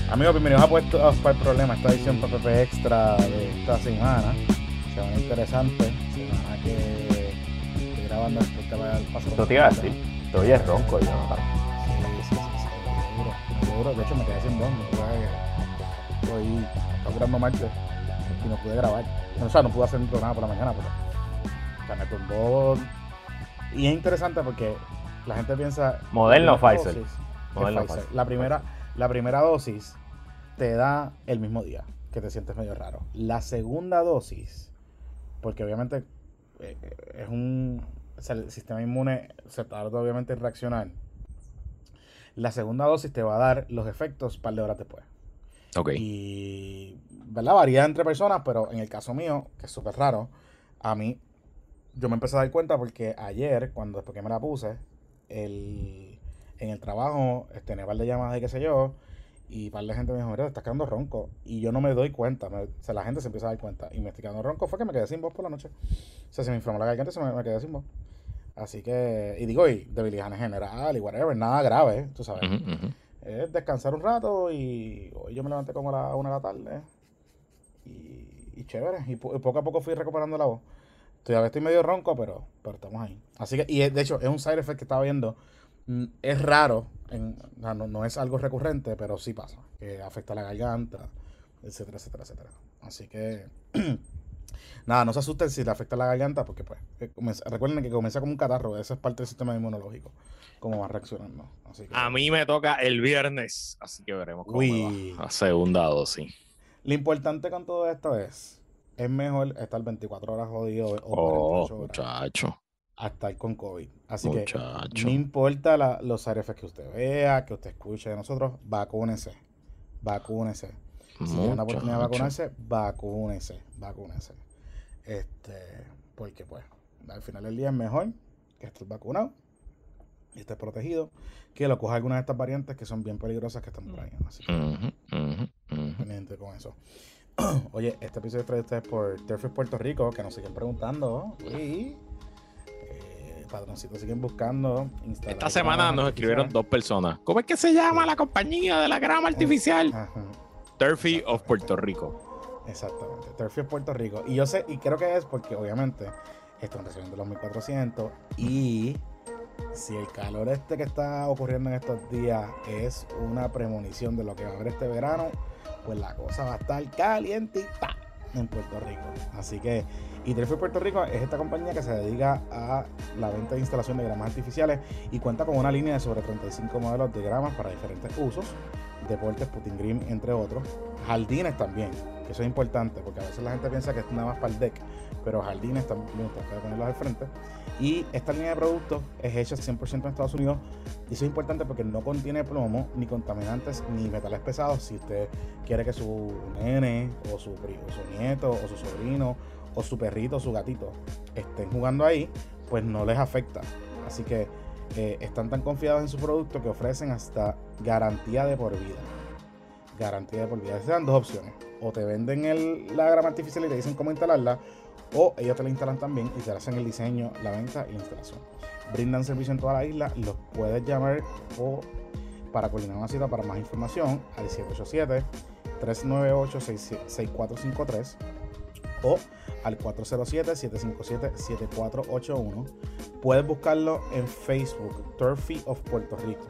Amigos, bienvenidos para el problema, esta edición PPP Extra de esta semana. Semana interesante, semana que estoy grabando después que vaya al paso. Esto te iba a decir, te oyes ronco, yo. Sí, seguro. De hecho, me quedé sin voz, estoy grabando martes y no pude grabar. O sea, no pude hacer nada por la mañana, pero me tumbó. Y es interesante porque la gente piensa... Moderno Pfizer. La primera dosis te da el mismo día, que te sientes medio raro. La segunda dosis, porque obviamente el sistema inmune se tarda obviamente en reaccionar. La segunda dosis te va a dar los efectos un par de horas después. Ok. Y, ¿verdad? Varía entre personas, pero en el caso mío, que es súper raro, yo me empecé a dar cuenta porque ayer, después que me la puse, en el trabajo tenía un par de llamadas y qué sé yo, y un par de gente me dijo, mira, te estás quedando ronco. Y yo no me doy cuenta, la gente se empieza a dar cuenta. Y me estoy quedando ronco fue que me quedé sin voz por la noche. O sea, se me inflamó la garganta y me quedé sin voz. Así que, y debilidad en general y whatever, nada grave, tú sabes. Es descansar un rato y hoy yo me levanté como a la 1 de la tarde. Y chévere, y poco a poco fui recuperando la voz. Todavía estoy medio ronco, pero estamos ahí. Así que, y de hecho, es un side effect que estaba viendo. Es raro, no es algo recurrente, pero sí pasa, que afecta la garganta, etcétera, etcétera, etcétera. Así que, nada, no se asusten si le afecta la garganta, porque pues, recuerden que comienza como un catarro, esa es parte del sistema inmunológico, cómo va reaccionando. Así que, a mí me toca el viernes, así que veremos cómo me va. La segunda dosis. Lo importante con todo esto es mejor estar 24 horas jodido o 48 horas. Muchacho. A estar con COVID. Así que no importa los side effects que usted vea, que usted escuche de nosotros, vacúnese. Si tiene una oportunidad de vacunarse, vacúnese. Porque pues, al final del día es mejor que estés vacunado y estés protegido, que lo coja algunas de estas variantes que son bien peligrosas que están por ahí. Así que, pendiente con eso. Oye, este episodio es traído ustedes por Turfy Puerto Rico, que nos siguen preguntando. Patroncitos siguen buscando. Esta semana nos escribieron 2 personas. ¿Cómo es que se llama la compañía de la grama artificial? Turfy of Puerto Rico. Exactamente, Turfy of Puerto Rico. Y yo sé, y creo que es porque obviamente están recibiendo los 1400 y si el calor que está ocurriendo en estos días es una premonición de lo que va a haber este verano, pues la cosa va a estar calientita en Puerto Rico. Así que, y Turfy Puerto Rico es esta compañía que se dedica a la venta de instalación de gramas artificiales y cuenta con una línea de sobre 35 modelos de gramas para diferentes usos, deportes, putting green, entre otros, jardines también, que eso es importante porque a veces la gente piensa que es nada más para el deck, pero jardines también usted puede ponerlos al frente. Y esta línea de productos es hecha 100% en Estados Unidos y eso es importante porque no contiene plomo, ni contaminantes, ni metales pesados. Si usted quiere que su nene o su nieto o su sobrino o su perrito o su gatito estén jugando ahí, pues no les afecta. Así que están tan confiados en su producto que ofrecen hasta garantía de por vida. Se dan 2 opciones. O te venden la grama artificial y te dicen cómo instalarla, o ellos te la instalan también y te hacen el diseño, la venta y la instalación. Brindan servicio en toda la isla. Los puedes llamar o para coordinar una cita para más información al 787-398-6453 o al 407-757-7481. Puedes buscarlo en Facebook, Turfy of Puerto Rico.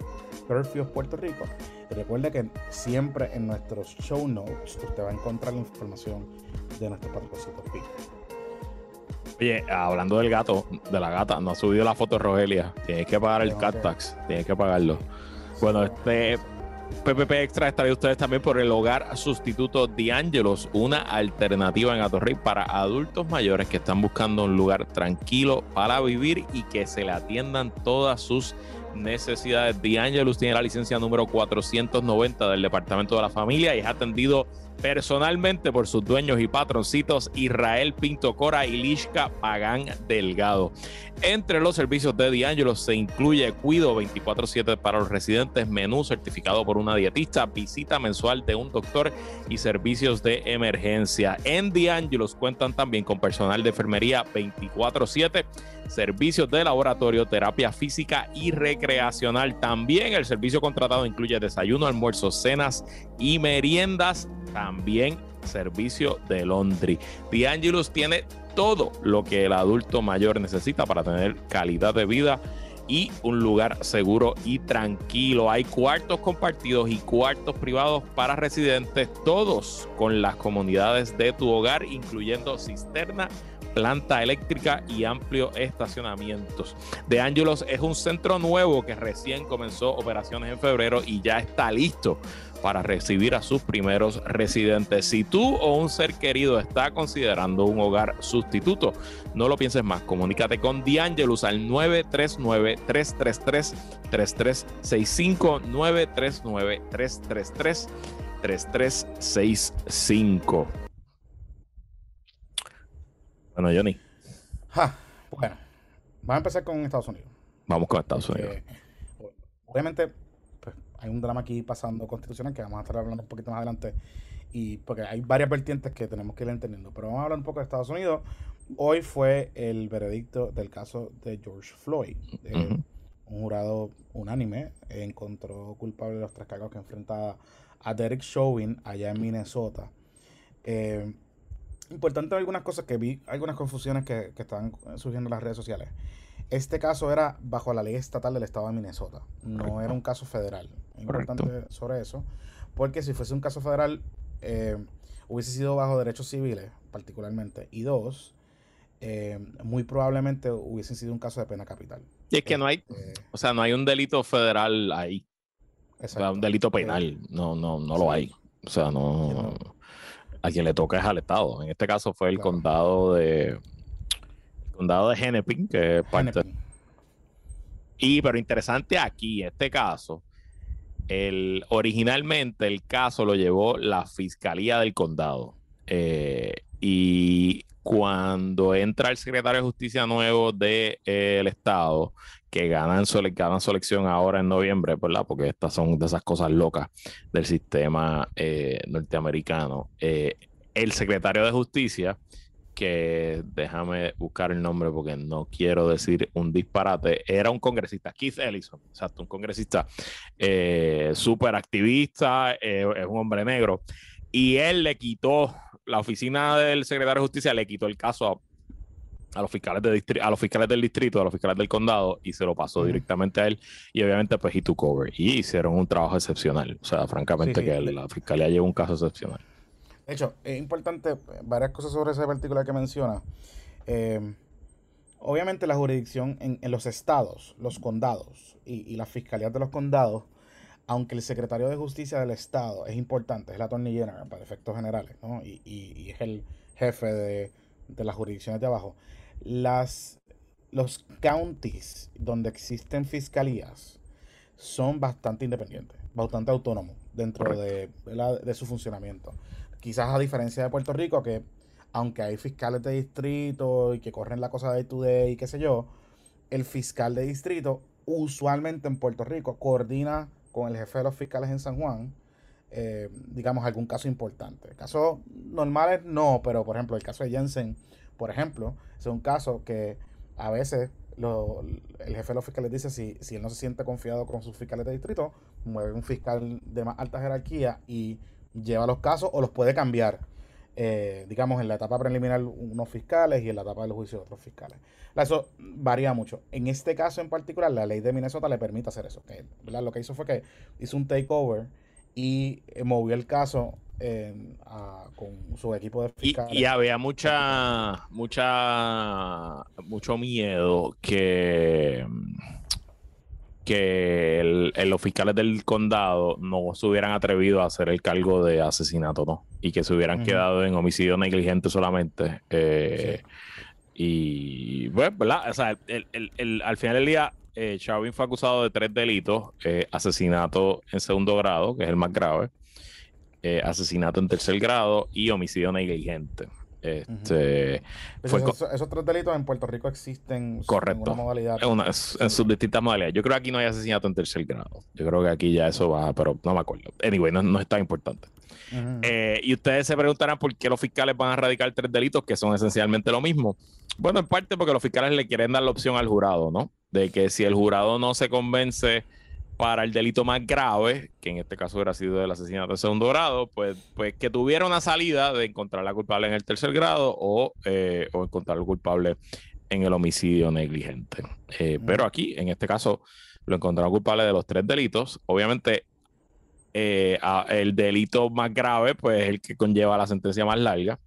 Y recuerde que siempre en nuestros show notes usted va a encontrar la información de nuestros patrocitos. Oye, hablando del gato, de la gata, no ha subido la foto de Rogelia. Tienes que pagar el cat tax, tienes que pagarlo. Bueno, este PPP Extra está de ustedes también por el hogar sustituto The Angelos, una alternativa en Atorrey para adultos mayores que están buscando un lugar tranquilo para vivir y que se le atiendan todas sus necesidades. The Angelos tiene la licencia número 490 del Departamento de la Familia y es atendido personalmente por sus dueños y patroncitos Israel Pinto Cora y Lishka Pagán Delgado. Entre los servicios de The Angelos se incluye cuido 24/7 para los residentes, menú certificado por una dietista, visita mensual de un doctor y servicios de emergencia. En The Angelos cuentan también con personal de enfermería 24/7, servicios de laboratorio, terapia física y recreación recreacional. También el servicio contratado incluye desayuno, almuerzo, cenas y meriendas. También servicio de laundry. The Angelus tiene todo lo que el adulto mayor necesita para tener calidad de vida y un lugar seguro y tranquilo. Hay cuartos compartidos y cuartos privados para residentes, todos con las comunidades de tu hogar, incluyendo cisterna, planta eléctrica y amplios estacionamientos. The Angelus es un centro nuevo que recién comenzó operaciones en febrero y ya está listo para recibir a sus primeros residentes. Si tú o un ser querido está considerando un hogar sustituto, no lo pienses más. Comunícate con The Angelus al 939-333-3365, 939-333-3365. Bueno, Johnny. Bueno, vamos a empezar con Estados Unidos. Vamos con Estados Unidos. Obviamente, pues, hay un drama aquí pasando constitucional que vamos a estar hablando un poquito más adelante. Y porque hay varias vertientes que tenemos que ir entendiendo. Pero vamos a hablar un poco de Estados Unidos. Hoy fue el veredicto del caso de George Floyd. Un jurado unánime encontró culpable de los 3 cargos que enfrenta a Derek Chauvin allá en Minnesota. Importante algunas cosas que vi, algunas confusiones que están surgiendo en las redes sociales. Este caso era bajo la ley estatal del estado de Minnesota, no era un caso federal. Es importante sobre eso, porque si fuese un caso federal, hubiese sido bajo derechos civiles, particularmente, y 2, muy probablemente hubiese sido un caso de pena capital. Y es que no hay, o sea, no hay un delito federal ahí. Exacto. O sea, un delito penal, no lo hay. O sea, no. A quien le toca es al Estado. En este caso fue el condado de Hennepin, que es parte. Pero interesante aquí, este caso, originalmente el caso lo llevó la Fiscalía del Condado. Y cuando entra el secretario de Justicia nuevo del Estado, que ganan su elección ahora en noviembre, ¿verdad? Porque estas son de esas cosas locas del sistema norteamericano. El secretario de Justicia, que déjame buscar el nombre porque no quiero decir un disparate, era un congresista, Keith Ellison, exacto, un congresista súper activista, es un hombre negro, y él le quitó, la oficina del secretario de Justicia le quitó el caso a los fiscales del distrito, a los fiscales del condado, y se lo pasó directamente a él, y obviamente pues he took over, y hicieron un trabajo excepcional. O sea, francamente la fiscalía llevó un caso excepcional. De hecho, es importante varias cosas sobre ese particular que menciona. Obviamente la jurisdicción en los estados, los condados y las fiscalías de los condados, aunque el secretario de Justicia del estado es importante, es el Attorney General para efectos generales, ¿no? y es el jefe de las jurisdicciones de abajo, los counties donde existen fiscalías son bastante independientes, bastante autónomos dentro de su funcionamiento. Quizás a diferencia de Puerto Rico, que aunque hay fiscales de distrito y que corren la cosa day to day y qué sé yo, el fiscal de distrito usualmente en Puerto Rico coordina con el jefe de los fiscales en San Juan, digamos, algún caso importante. Casos normales no, pero por ejemplo el caso de Jensen, por ejemplo, es un caso que a veces el jefe de los fiscales dice si él no se siente confiado con sus fiscales de distrito, mueve un fiscal de más alta jerarquía y lleva los casos o los puede cambiar, digamos, en la etapa preliminar unos fiscales y en la etapa del juicio otros fiscales. Eso varía mucho. En este caso en particular, la ley de Minnesota le permite hacer eso. ¿Verdad? Lo que hizo fue que hizo un takeover y movió el caso con su equipo de fiscales. Y había mucho miedo que los fiscales del condado no se hubieran atrevido a hacer el cargo de asesinato, ¿no? Y que se hubieran quedado en homicidio negligente solamente. Y bueno, ¿verdad? O sea, al final del día, Chauvin fue acusado de 3 delitos: asesinato en segundo grado, que es el más grave, asesinato en tercer grado y homicidio negligente. Esos 3 delitos en Puerto Rico existen. Correcto. En una modalidad. En sus distintas modalidades. Yo creo que aquí no hay asesinato en tercer grado. Yo creo que aquí ya eso va, pero no me acuerdo. Anyway, no es tan importante. Y ustedes se preguntarán por qué los fiscales van a radicar 3 delitos que son esencialmente lo mismo. Bueno, en parte porque los fiscales le quieren dar la opción al jurado, ¿no? de que si el jurado no se convence para el delito más grave, que en este caso hubiera sido el asesinato de segundo grado, pues que tuviera una salida de encontrar la culpable en el tercer grado o encontrar al culpable en el homicidio negligente. Pero aquí, en este caso, lo encontraron culpable de los 3 delitos. Obviamente, el delito más grave, pues es el que conlleva la sentencia más larga.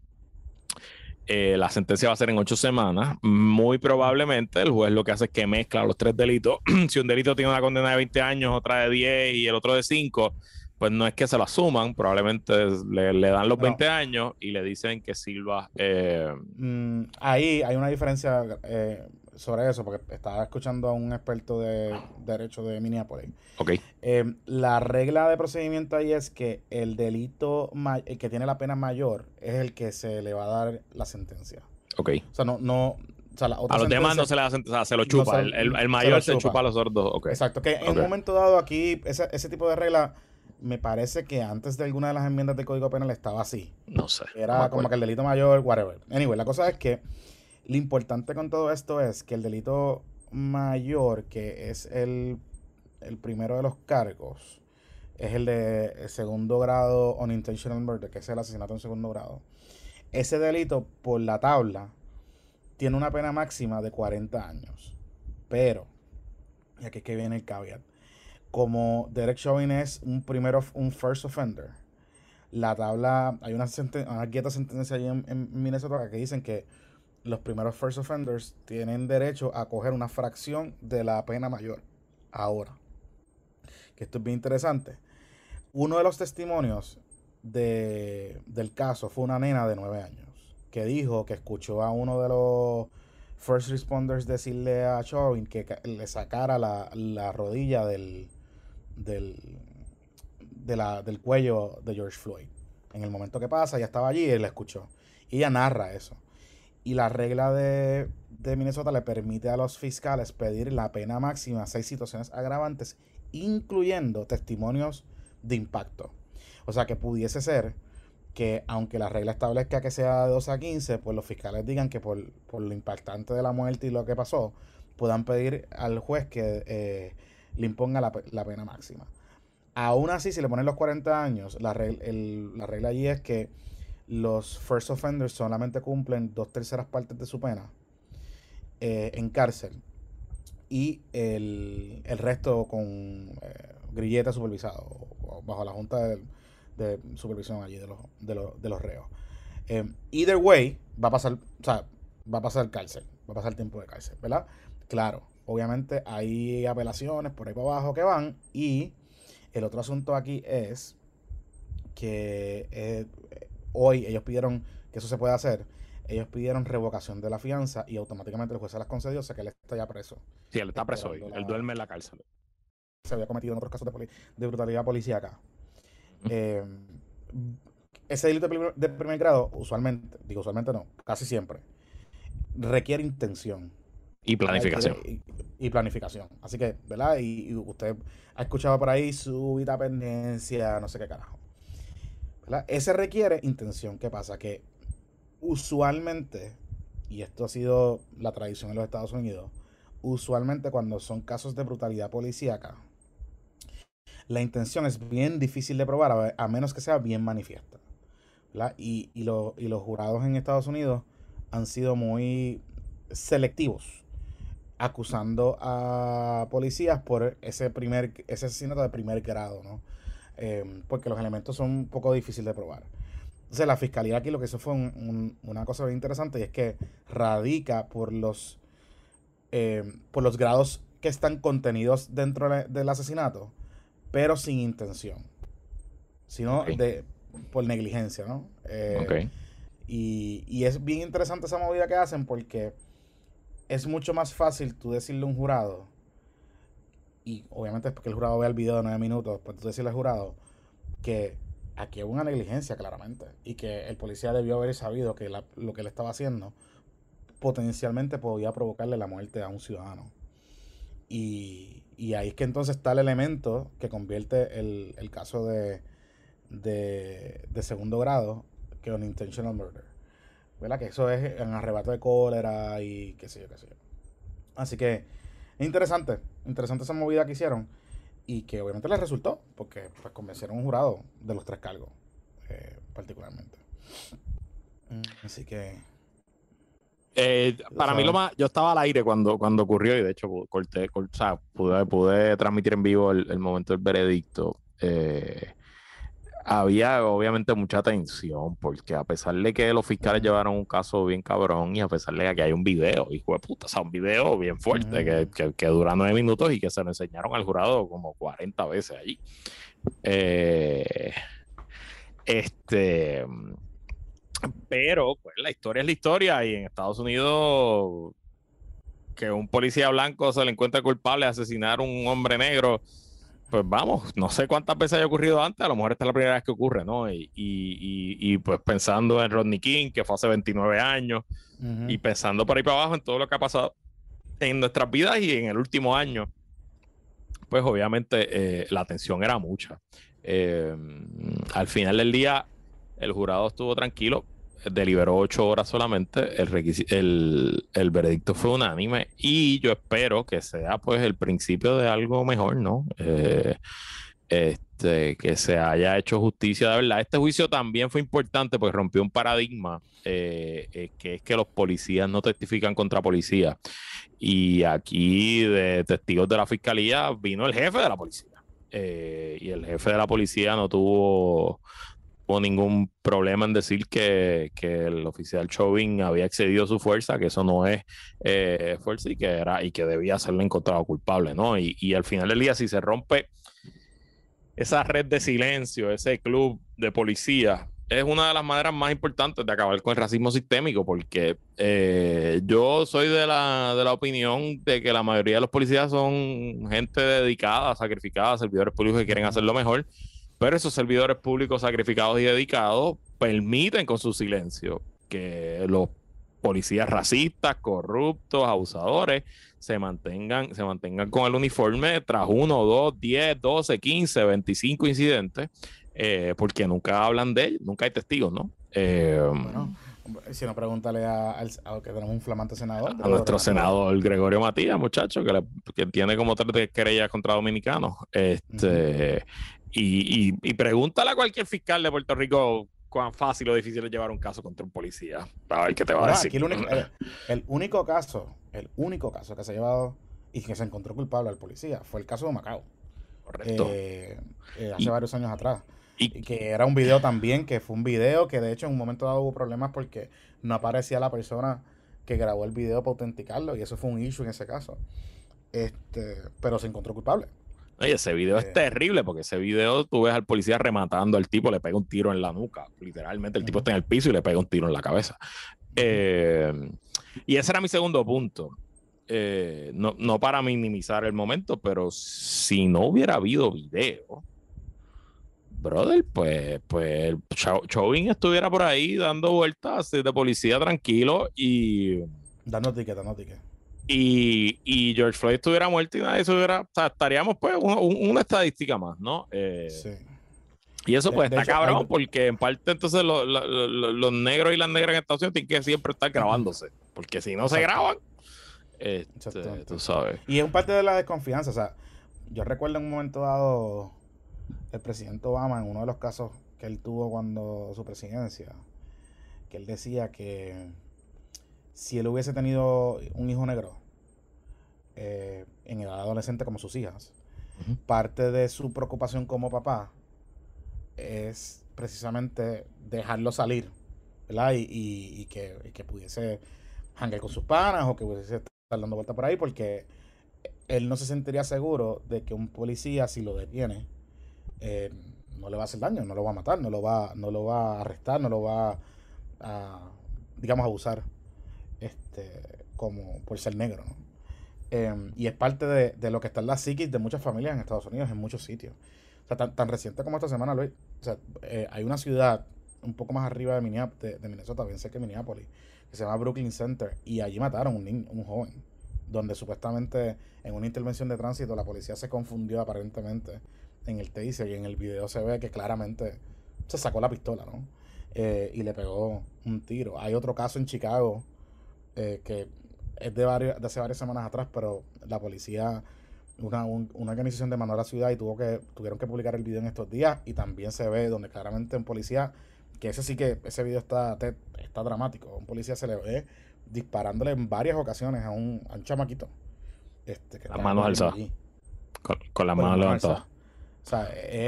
La sentencia va a ser en 8 semanas. Muy probablemente el juez lo que hace es que mezcla los 3 delitos. Si un delito tiene una condena de 20 años, otra de 10 y el otro de 5, pues no es que se la suman, probablemente le dan los Bueno, 20 años y le dicen que Silva... ahí hay una diferencia sobre eso, porque estaba escuchando a un experto de derecho de Minneapolis. ok, La regla de procedimiento ahí es que el delito el que tiene la pena mayor es el que se le va a dar la sentencia. ok. O sea, o sea, la otra A los demás sentencia no se le hacen, o sea, se lo no chupa. se- El mayor se chupa a los otros dos. Ok, Exacto, que en un ok. momento dado aquí, ese tipo de regla, me parece que antes de alguna de las enmiendas del Código Penal estaba así. No sé. No me Era como acuerdo. que el delito mayor, whatever. Anyway, la cosa es que lo importante con todo esto es que el delito mayor, que es el primero de los cargos, es el de segundo grado unintentional murder, que es el asesinato en segundo grado. Ese delito, por la tabla, tiene una pena máxima de 40 años. Pero, y aquí es que viene el caveat, como Derek Chauvin es un first offender, la tabla, hay una guía de sentencia ahí en Minnesota que dicen que los primeros first offenders tienen derecho a coger una fracción de la pena mayor. Ahora, que esto es bien interesante. Uno de los testimonios del caso fue una nena de 9 años que dijo que escuchó a uno de los first responders decirle a Chauvin que le sacara la rodilla del, del cuello de George Floyd. En el momento que pasa, ella estaba allí y él la escuchó. Y ella narra eso. Y la regla de Minnesota le permite a los fiscales pedir la pena máxima a 6 situaciones agravantes, incluyendo testimonios de impacto. O sea que pudiese ser que aunque la regla establezca que sea de 12 a 15, pues los fiscales digan que por lo impactante de la muerte y lo que pasó, puedan pedir al juez que le imponga la pena máxima. Aún así, si le ponen los 40 años, la regla allí es que los first offenders solamente cumplen 2/3 de su pena en cárcel y el resto con grillete supervisado o bajo la junta de supervisión allí de los reos. Either way, va a pasar, o sea, va a pasar cárcel, va a pasar tiempo de cárcel, ¿verdad? Claro, obviamente hay apelaciones por ahí para abajo que van y el otro asunto aquí es que hoy ellos pidieron que eso se pueda hacer. Ellos pidieron revocación de la fianza y automáticamente el juez se las concedió, o sea que él está ya preso. Sí, él está preso hoy. Esperando Él duerme en la cárcel. Se había cometido en otros casos de brutalidad policíaca. Eh, Ese delito de primer grado, usualmente, digo usualmente no, casi siempre, requiere intención. Y planificación. Y planificación. Así que, ¿verdad? Y usted ha escuchado por ahí súbita pendencia, no sé qué carajo. ¿Verdad? Ese requiere intención. ¿Qué pasa? Que usualmente, y esto ha sido la tradición en los Estados Unidos, usualmente cuando son casos de brutalidad policíaca, la intención es bien difícil de probar a menos que sea bien manifiesta. ¿Verdad? Y los jurados en Estados Unidos han sido muy selectivos acusando a policías por ese asesinato de primer grado, ¿no? Porque los elementos son un poco difíciles de probar. Entonces la fiscalía aquí lo que hizo fue una cosa bien interesante y es que radica por los grados que están contenidos dentro del asesinato, pero sin intención, sino Ok. por negligencia, ¿no? Ok. Y es bien interesante esa movida que hacen porque es mucho más fácil tú decirle a un jurado, y obviamente es porque el jurado vea el video de 9 minutos, pues tú decirle al jurado que aquí hubo una negligencia claramente y que el policía debió haber sabido que lo que él estaba haciendo potencialmente podía provocarle la muerte a un ciudadano. Y ahí es que entonces está el elemento que convierte el caso de segundo grado que un intentional murder. ¿Verdad? Que eso es en arrebato de cólera y qué sé yo, qué sé yo. Así que Es interesante esa movida que hicieron y que obviamente les resultó, porque pues convencieron a un jurado de los 3 cargos, particularmente. Así que... Para mí lo más, yo estaba al aire cuando ocurrió y de hecho o sea, pude transmitir en vivo el momento del veredicto. Había obviamente mucha tensión porque a pesar de que los fiscales llevaron un caso bien cabrón y a pesar de que hay un video, hijo de puta, o sea, un video bien fuerte que dura 9 minutos y que se lo enseñaron al jurado como 40 veces allí. Este, pero pues la historia es la historia y en Estados Unidos que un policía blanco se le encuentra culpable de asesinar a un hombre negro, pues vamos, no sé cuántas veces haya ocurrido antes, a lo mejor esta es la primera vez que ocurre, ¿no? Y pues pensando en Rodney King, que fue hace 29 años, y pensando por ahí para abajo en todo lo que ha pasado en nuestras vidas y en el último año, pues obviamente la tensión era mucha. Al final del día, el jurado estuvo tranquilo, deliberó 8 horas solamente, el veredicto fue unánime y yo espero que sea pues el principio de algo mejor, ¿no? Que se haya hecho justicia de verdad. Este juicio también fue importante porque rompió un paradigma que es que los policías no testifican contra policías. Y aquí de testigos de la fiscalía vino el jefe de la policía. Y el jefe de la policía no tuvo ningún problema en decir que el oficial Chauvin había excedido su fuerza, que eso no es fuerza y que debía serle encontrado culpable, ¿no? Y al final del día, si se rompe esa red de silencio, ese club de policía, es una de las maneras más importantes de acabar con el racismo sistémico, porque yo soy de la opinión de que la mayoría de los policías son gente dedicada, sacrificada, servidores públicos que quieren hacerlo mejor, pero esos servidores públicos sacrificados y dedicados permiten con su silencio que los policías racistas, corruptos, abusadores, se mantengan con el uniforme tras 1, 2, 10, 12, 15, 25 incidentes, porque nunca hablan de ellos, nunca hay testigos, ¿no? Bueno, si no, pregúntale a que tenemos un flamante senador. A nuestro senador Gregorio Matías, muchacho, que tiene como 3 querellas contra dominicanos. Y pregúntale a cualquier fiscal de Puerto Rico cuán fácil o difícil es llevar un caso contra un policía. A ver qué te va a decir. Aquí el único caso que se ha llevado y que se encontró culpable al policía fue el caso de Macao. Correcto. Hace varios años atrás. Y que era un video también, que fue un video que de hecho en un momento dado hubo problemas porque no aparecía la persona que grabó el video para autenticarlo y eso fue un issue en ese caso. Pero se encontró culpable. Oye, ese video es terrible porque ese video tú ves al policía rematando al tipo, le pega un tiro en la nuca. Literalmente el tipo está en el piso y le pega un tiro en la cabeza. Y ese era mi segundo punto. No para minimizar el momento, pero si no hubiera habido video, brother, pues Chauvin estuviera por ahí dando vueltas de policía tranquilo y... Dando ticket. Y George Floyd estuviera muerto y nadie estuviera... O sea, estaríamos pues una estadística más, ¿no? Sí. Y eso pues está hecho, cabrón porque en parte entonces los negros y las negras en Estados Unidos tienen que siempre estar grabándose. Porque si no se graban, tú sabes. Y es un parte de la desconfianza. O sea, yo recuerdo en un momento dado el presidente Obama en uno de los casos que él tuvo cuando su presidencia, que él decía que si él hubiese tenido un hijo negro en edad adolescente como sus hijas, parte de su preocupación como papá es precisamente dejarlo salir, ¿verdad? Y que pudiese janguear con sus panas o que pudiese estar dando vueltas por ahí, porque él no se sentiría seguro de que un policía, si lo detiene, no le va a hacer daño, no lo va a matar, no lo va a arrestar, no lo va a, digamos, abusar como por ser negro, ¿no? Y es parte de lo que está en la psiquis de muchas familias en Estados Unidos, en muchos sitios. O sea, tan reciente como esta semana, Luis. O sea, hay una ciudad un poco más arriba de Minnesota, bien cerca de Minneapolis, que se llama Brooklyn Center, y allí mataron un joven, donde supuestamente en una intervención de tránsito la policía se confundió aparentemente en el taser, y en el video se ve que claramente se sacó la pistola, ¿no? Y le pegó un tiro. Hay otro caso en Chicago que es de hace varias semanas atrás, pero la policía, una organización demandó a la ciudad y tuvieron que publicar el video en estos días, y también se ve donde claramente un policía, que ese video está dramático, un policía se le ve disparándole en varias ocasiones a un chamaquito que Las está manos corriendo alzadas. allí, Con las con las manos manos levantadas. alzadas. O sea,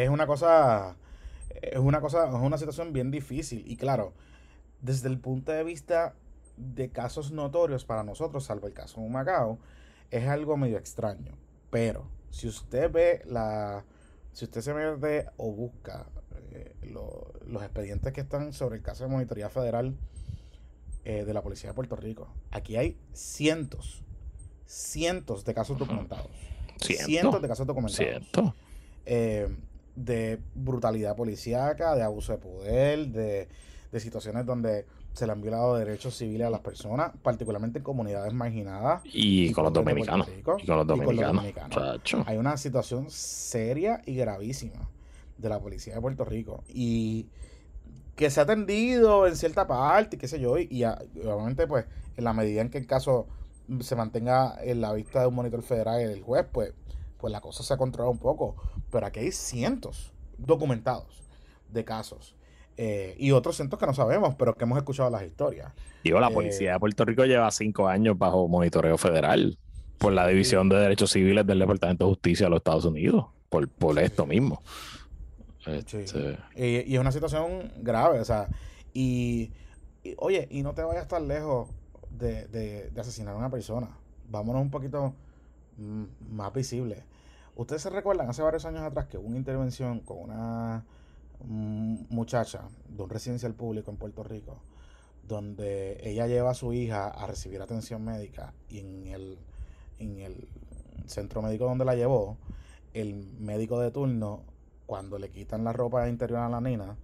es una situación bien difícil. Y claro, desde el punto de vista de casos notorios para nosotros, salvo el caso de Humacao, es algo medio extraño. Pero si usted si usted se mete o busca los expedientes que están sobre el caso de monitoría federal de la Policía de Puerto Rico, aquí hay cientos de casos documentados. Cientos de casos documentados. Eh, de brutalidad policíaca, de abuso de poder, de situaciones donde se le han violado derechos civiles a las personas, particularmente en comunidades marginadas. Y con los pueblos de dominicanos. Puerto Rico, Y con los dominicanos. Chacho. Hay una situación seria y gravísima de la policía de Puerto Rico. Y que se ha atendido en cierta parte, qué sé yo, y obviamente, pues, en la medida en que el caso se mantenga en la vista de un monitor federal y del juez, pues la cosa se ha controlado un poco. Pero aquí hay cientos documentados de casos. Y otros cientos que no sabemos, pero que hemos escuchado las historias. Digo, la policía de Puerto Rico lleva 5 años bajo monitoreo federal por la Sí. División de Derechos Civiles del Departamento de Justicia de los Estados Unidos, por Sí. esto mismo. Sí. Y es una situación grave, o sea, oye, y no te vayas tan lejos de asesinar a una persona. Vámonos un poquito más visible. Ustedes se recuerdan hace varios años atrás que hubo una intervención con una muchacha de un residencial público en Puerto Rico, donde ella lleva a su hija a recibir atención médica, y en el centro médico donde la llevó, el médico de turno, cuando le quitan la ropa interior a la nena,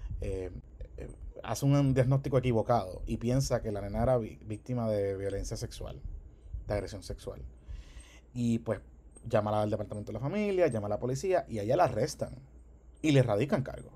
hace un diagnóstico equivocado y piensa que la nena era víctima de violencia sexual, de agresión sexual. Y pues llama al departamento de la familia, llama a la policía, y a ella la arrestan y le radican cargos.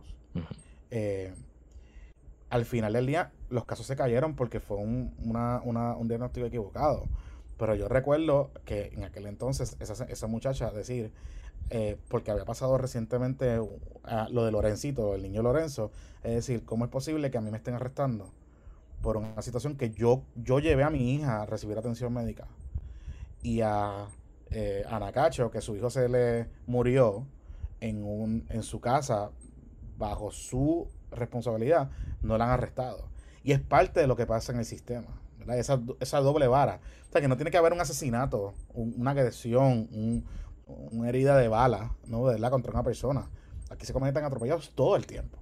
Al final del día, los casos se cayeron porque fue un diagnóstico equivocado. Pero yo recuerdo que en aquel entonces esa muchacha decir, porque había pasado recientemente lo de Lorencito, el niño Lorenzo, es decir, ¿cómo es posible que a mí me estén arrestando por una situación que yo llevé a mi hija a recibir atención médica? Y a Anacacho, que su hijo se le murió en su casa bajo su responsabilidad, no la han arrestado. Y es parte de lo que pasa en el sistema, ¿verdad? Esa doble vara. O sea, que no tiene que haber un asesinato, una agresión, una herida de bala, ¿no? ¿Verdad? Contra una persona. Aquí se cometen atropellados todo el tiempo,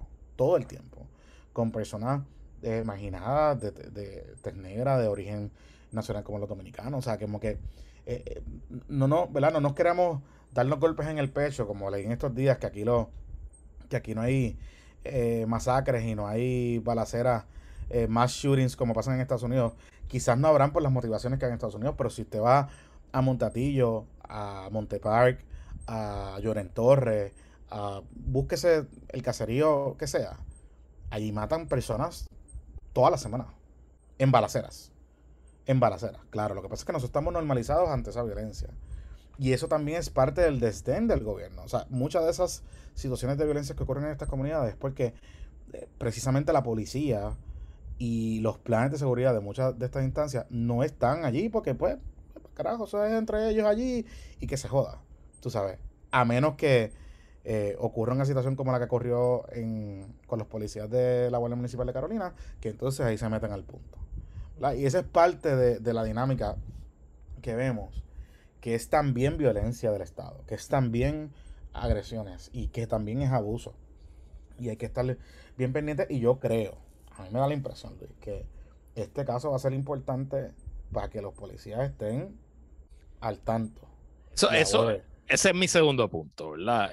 con personas marginadas, de tez negra, de origen nacional como los dominicanos. O sea, como que ¿verdad? No nos queremos darnos golpes en el pecho, como leí en estos días, que aquí no hay masacres y no hay balaceras, mass shootings como pasan en Estados Unidos. Quizás no habrán por las motivaciones que hay en Estados Unidos, pero si usted va a Montatillo, a Montepark, a Lloren Torres, búsquese el caserío que sea, allí matan personas toda la semana en balaceras. Claro, lo que pasa es que nosotros estamos normalizados ante esa violencia. Y eso también es parte del desdén del gobierno. O sea, muchas de esas situaciones de violencia que ocurren en estas comunidades es porque precisamente la policía y los planes de seguridad de muchas de estas instancias no están allí porque, pues, carajo, eso es entre ellos allí y que se joda, tú sabes. A menos que ocurra una situación como la que ocurrió con los policías de la Guardia Municipal de Carolina, que entonces ahí se meten al punto, ¿verdad? Y esa es parte de la dinámica que vemos, que es también violencia del Estado, que es también agresiones y que también es abuso. Y hay que estar bien pendiente. Y yo creo, a mí me da la impresión, Luis, que este caso va a ser importante para que los policías estén al tanto. Ese es mi segundo punto, ¿verdad?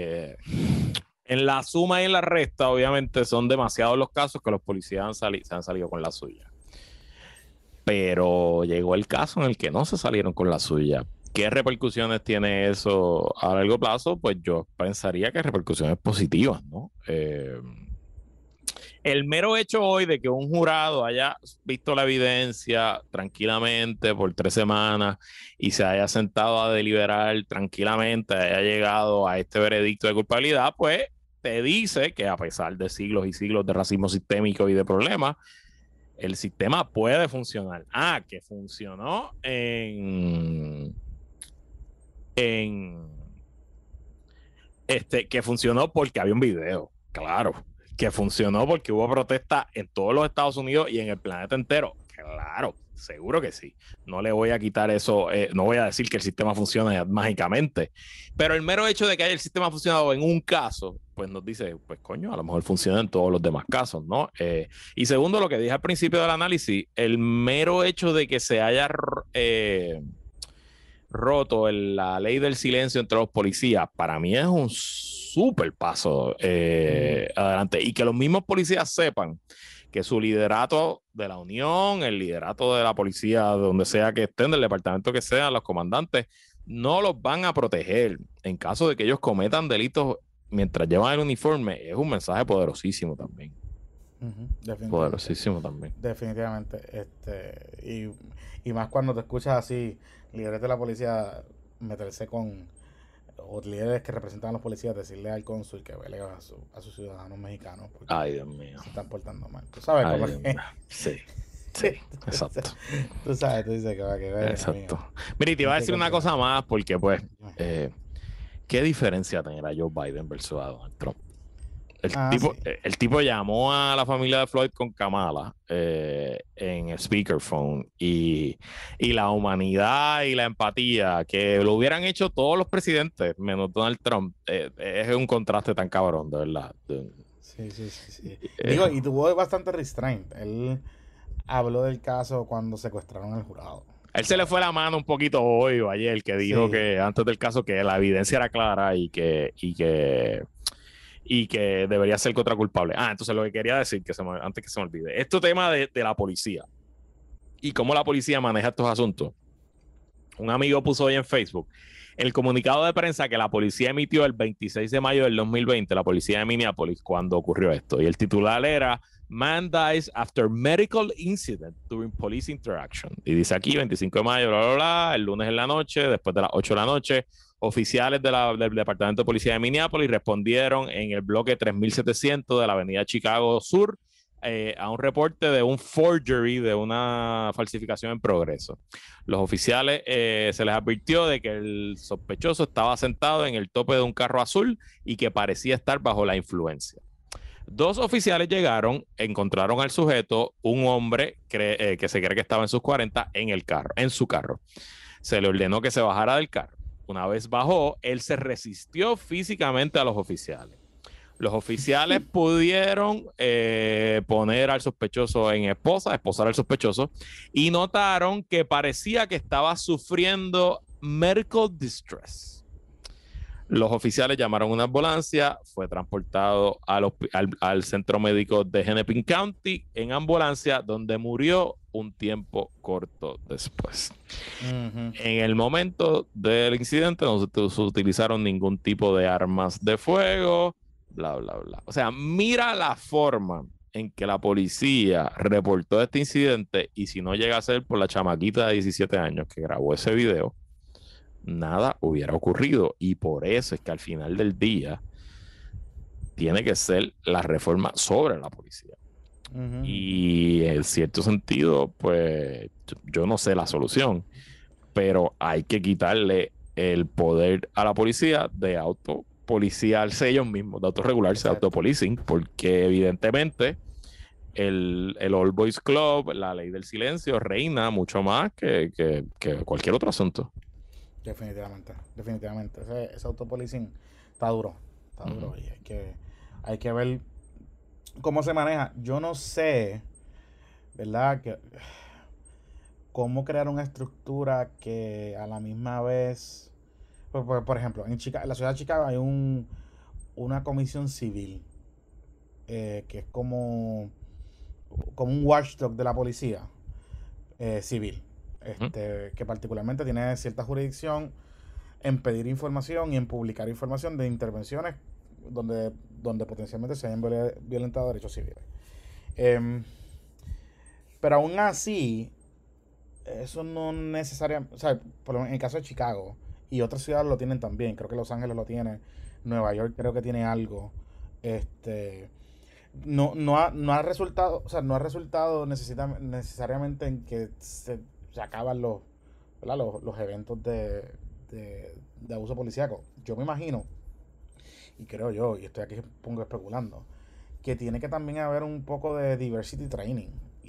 En la suma y en la resta, obviamente, son demasiados los casos que los policías se han salido con la suya. Pero llegó el caso en el que no se salieron con la suya. ¿Qué repercusiones tiene eso a largo plazo? Pues yo pensaría que repercusiones positivas, ¿no? el mero hecho hoy de que un jurado haya visto la evidencia tranquilamente por 3 semanas y se haya sentado a deliberar tranquilamente, haya llegado a este veredicto de culpabilidad, pues te dice que a pesar de siglos y siglos de racismo sistémico y de problemas, el sistema puede funcionar. Que funcionó que funcionó porque había un video, claro. Que funcionó porque hubo protesta en todos los Estados Unidos y en el planeta entero, claro, seguro que sí. No le voy a quitar eso, no voy a decir que el sistema funciona mágicamente, pero el mero hecho de que haya el sistema funcionado en un caso, pues nos dice, pues coño, a lo mejor funciona en todos los demás casos, ¿no? Y segundo, lo que dije al principio del análisis, el mero hecho de que se haya roto la ley del silencio entre los policías, para mí es un súper paso adelante. Y que los mismos policías sepan que su liderato de la Unión, el liderato de la policía, donde sea que estén, del departamento que sean, los comandantes, no los van a proteger en caso de que ellos cometan delitos mientras llevan el uniforme, es un mensaje poderosísimo también. Poderosísimo también. Definitivamente. Y más cuando te escuchas así, líderes de la policía meterse con, o líderes que representan a los policías, decirle al cónsul que vele a sus ciudadanos mexicanos porque ay, Dios mío, se están portando mal. ¿Tú sabes cómo es? Sí. Sí, exacto. Tú sabes, tú dices que va a ver. Exacto. Mira, y te iba a decir una cosa más, porque pues, ¿qué diferencia tendrá Joe Biden versus a Donald Trump? El tipo llamó a la familia de Floyd con Kamala en el speakerphone y la humanidad y la empatía que lo hubieran hecho todos los presidentes menos Donald Trump, es un contraste tan cabrón, de verdad. Sí. Digo, y tuvo bastante restraint. Él habló del caso cuando secuestraron al jurado. Él se le fue la mano un poquito hoy o ayer, que dijo que antes del caso que la evidencia era clara y que debería ser contraculpable. Entonces lo que quería decir, antes que se me olvide, este tema de la policía y cómo la policía maneja estos asuntos. Un amigo puso hoy en Facebook el comunicado de prensa que la policía emitió el 26 de mayo del 2020, la policía de Minneapolis, cuando ocurrió esto. Y el titular era "Man dies after medical incident during police interaction". Y dice aquí, 25 de mayo, bla, bla, bla, el lunes en la noche, después de las 8 de la noche, oficiales del Departamento de Policía de Minneapolis respondieron en el bloque 3700 de la avenida Chicago Sur a un reporte de un forgery, de una falsificación en progreso. Los oficiales se les advirtió de que el sospechoso estaba sentado en el tope de un carro azul y que parecía estar bajo la influencia. 2 oficiales llegaron, encontraron al sujeto, un hombre que se cree que estaba en sus 40, en su carro. Se le ordenó que se bajara del carro. Una vez bajó, él se resistió físicamente a los oficiales. Los oficiales pudieron poner al sospechoso en esposar al sospechoso, y notaron que parecía que estaba sufriendo medical distress. Los oficiales llamaron una ambulancia, fue transportado al centro médico de Hennepin County en ambulancia, donde murió un tiempo corto después. En el momento del incidente no se utilizaron ningún tipo de armas de fuego, bla, bla, bla. O sea, mira la forma en que la policía reportó este incidente, y si no llega a ser por la chamaquita de 17 años que grabó ese video, nada hubiera ocurrido. Y por eso es que al final del día tiene que ser la reforma sobre la policía. Y en cierto sentido, pues yo no sé la solución, pero hay que quitarle el poder a la policía de autopoliciarse ellos mismos, de autorregularse, de autopolicing, porque evidentemente el All Boys Club, la ley del silencio, reina mucho más que cualquier otro asunto. Definitivamente. Ese autopolicing está duro. Y hay que ver cómo se maneja. Yo no sé, ¿verdad? Cómo crear una estructura que a la misma vez, por ejemplo, en la ciudad de Chicago hay una comisión civil que es como un watchdog de la policía civil. Que particularmente tiene cierta jurisdicción en pedir información y en publicar información de intervenciones donde potencialmente se hayan violentado derechos civiles. Pero aún así, eso no necesariamente, o sea, por lo menos en el caso de Chicago y otras ciudades lo tienen también, creo que Los Ángeles lo tiene, Nueva York creo que tiene algo, este, no ha resultado, o sea, no ha resultado necesariamente en que se acaban ¿verdad? Los eventos de abuso policíaco. Yo me imagino, y creo yo, y estoy aquí pongo especulando, que tiene que también haber un poco de diversity training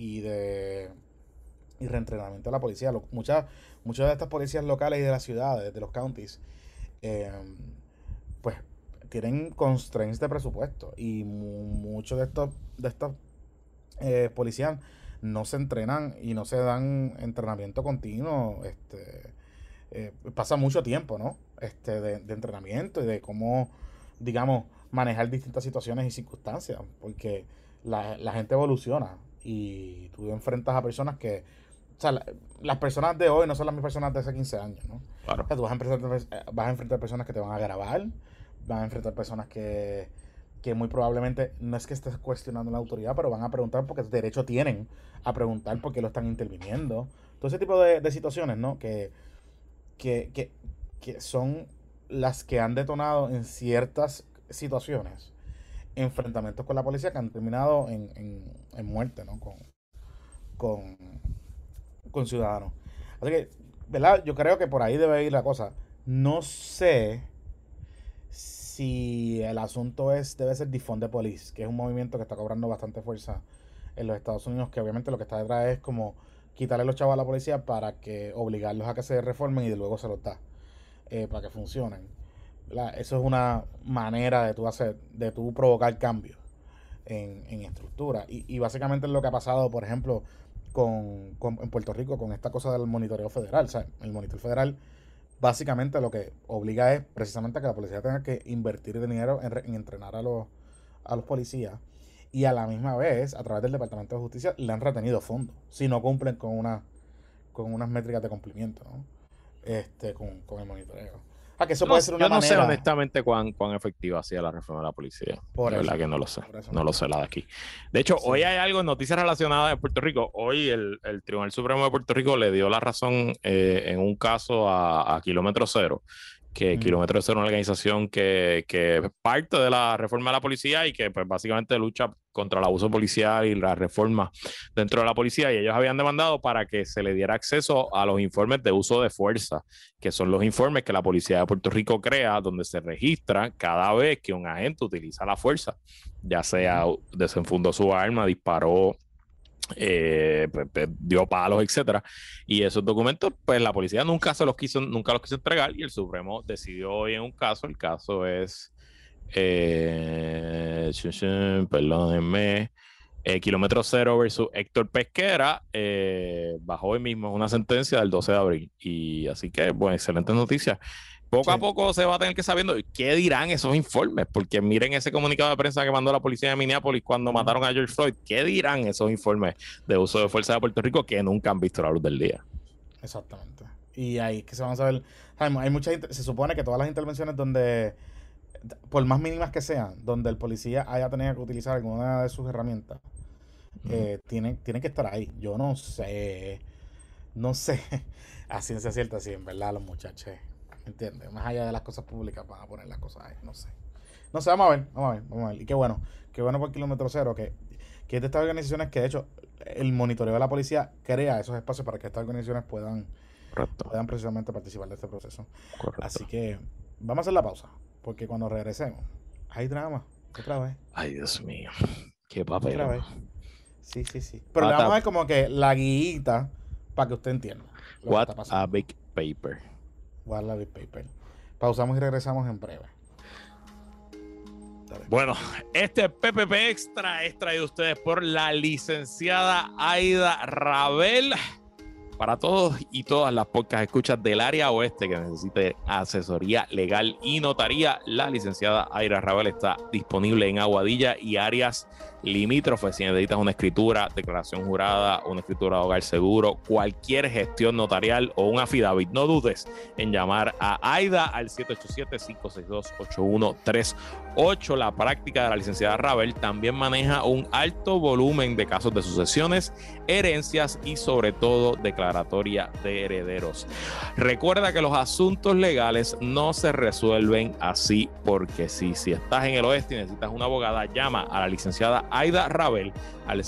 y reentrenamiento de la policía. Muchas de estas policías locales y de las ciudades, de los counties, eh, pues tienen constraints de presupuesto y muchos de estos policías no se entrenan y no se dan entrenamiento continuo. Pasa mucho tiempo, ¿no? De entrenamiento y de cómo, digamos, manejar distintas situaciones y circunstancias, porque la gente evoluciona y tú enfrentas a personas que, o sea, las personas de hoy no son las mismas personas de hace 15 años, ¿no? Claro. O sea, tú vas a enfrentar personas que te van a grabar, vas a enfrentar personas que muy probablemente no es que estés cuestionando la autoridad, pero van a preguntar porque derecho tienen a preguntar por qué lo están interviniendo. Todo ese tipo de situaciones, ¿no? Que, que, que son las que han detonado en ciertas situaciones enfrentamientos con la policía que han terminado en muerte, ¿no? Con, con ciudadanos. Así que, ¿verdad? Yo creo que por ahí debe ir la cosa. No sé si el asunto debe ser Defund the Police, que es un movimiento que está cobrando bastante fuerza en los Estados Unidos, que obviamente lo que está detrás es como quitarle los chavos a la policía para que obligarlos a que se reformen y de luego se los da para que funcionen. ¿Verdad? Eso es una manera de tú provocar cambios en estructura. Y básicamente es lo que ha pasado, por ejemplo, en Puerto Rico con esta cosa del monitoreo federal. O sea, el monitoreo federal básicamente lo que obliga es precisamente a que la policía tenga que invertir dinero en entrenar a los policías y a la misma vez, a través del Departamento de Justicia, le han retenido fondos si no cumplen con unas métricas de cumplimiento, ¿no? Con el monitoreo. Que eso puede ser una Yo no sé manera. honestamente cuán efectiva ha sido la reforma de la policía. Por De eso, verdad que no lo sé. por eso No lo sé la de aquí. De hecho, Sí. hoy hay algo en noticias relacionadas de Puerto Rico. Hoy el Tribunal Supremo de Puerto Rico le dio la razón en un caso a Kilómetro Cero. Que Kilómetro Cero es una organización que es parte de la reforma de la policía y que pues básicamente lucha contra el abuso policial y la reforma dentro de la policía, y ellos habían demandado para que se le diera acceso a los informes de uso de fuerza, que son los informes que la policía de Puerto Rico crea, donde se registra cada vez que un agente utiliza la fuerza, ya sea desenfundó su arma, disparó, dio palos, etcétera, y esos documentos pues la policía nunca los quiso entregar, y el Supremo decidió hoy en un caso. El caso es perdónenme, Kilómetro Cero versus Héctor Pesquera, bajo hoy mismo una sentencia del 12 de abril, y así que bueno, excelentes noticias. Poco a poco se va a tener que sabiendo qué dirán esos informes, porque miren ese comunicado de prensa que mandó la policía de Minneapolis cuando mataron a George Floyd. ¿Qué dirán esos informes de uso de fuerza de Puerto Rico que nunca han visto la luz del día? Exactamente. Y ahí que se van a saber. Hay se supone que todas las intervenciones donde, por más mínimas que sean, donde el policía haya tenido que utilizar alguna de sus herramientas, tienen que estar ahí. Yo no sé a ciencia cierta si en verdad los muchachos, ¿entiendes? Más allá de las cosas públicas van a poner las cosas ahí, no sé. No sé, vamos a ver. Y qué bueno por Kilómetro Cero, que es de estas organizaciones que de hecho el monitoreo de la policía crea esos espacios para que estas organizaciones puedan precisamente participar de este proceso. Correcto. Así que vamos a hacer la pausa, porque cuando regresemos hay drama, otra vez. Ay, Dios mío, qué papel. Otra vez. Sí. Pero le vamos a dar como que la guiita para que usted entienda lo que está pasando. A big paper. What a big paper. Pausamos y regresamos en breve. Bueno, este PPP Extra es traído a ustedes por la licenciada Aida Rabel. Para todos y todas las podcast escuchas del área oeste que necesite asesoría legal y notaría, la licenciada Aira Rabel está disponible en Aguadilla y áreas limítrofes. Si necesitas una escritura, declaración jurada, una escritura de hogar seguro, cualquier gestión notarial o un affidavit, no dudes en llamar a Aida al 787-562-8138. La práctica de la licenciada Rabel también maneja un alto volumen de casos de sucesiones, herencias y sobre todo declaratoria de herederos. Recuerda que los asuntos legales no se resuelven así porque sí. Si estás en el oeste y necesitas una abogada, llama a la licenciada Aida Rabel al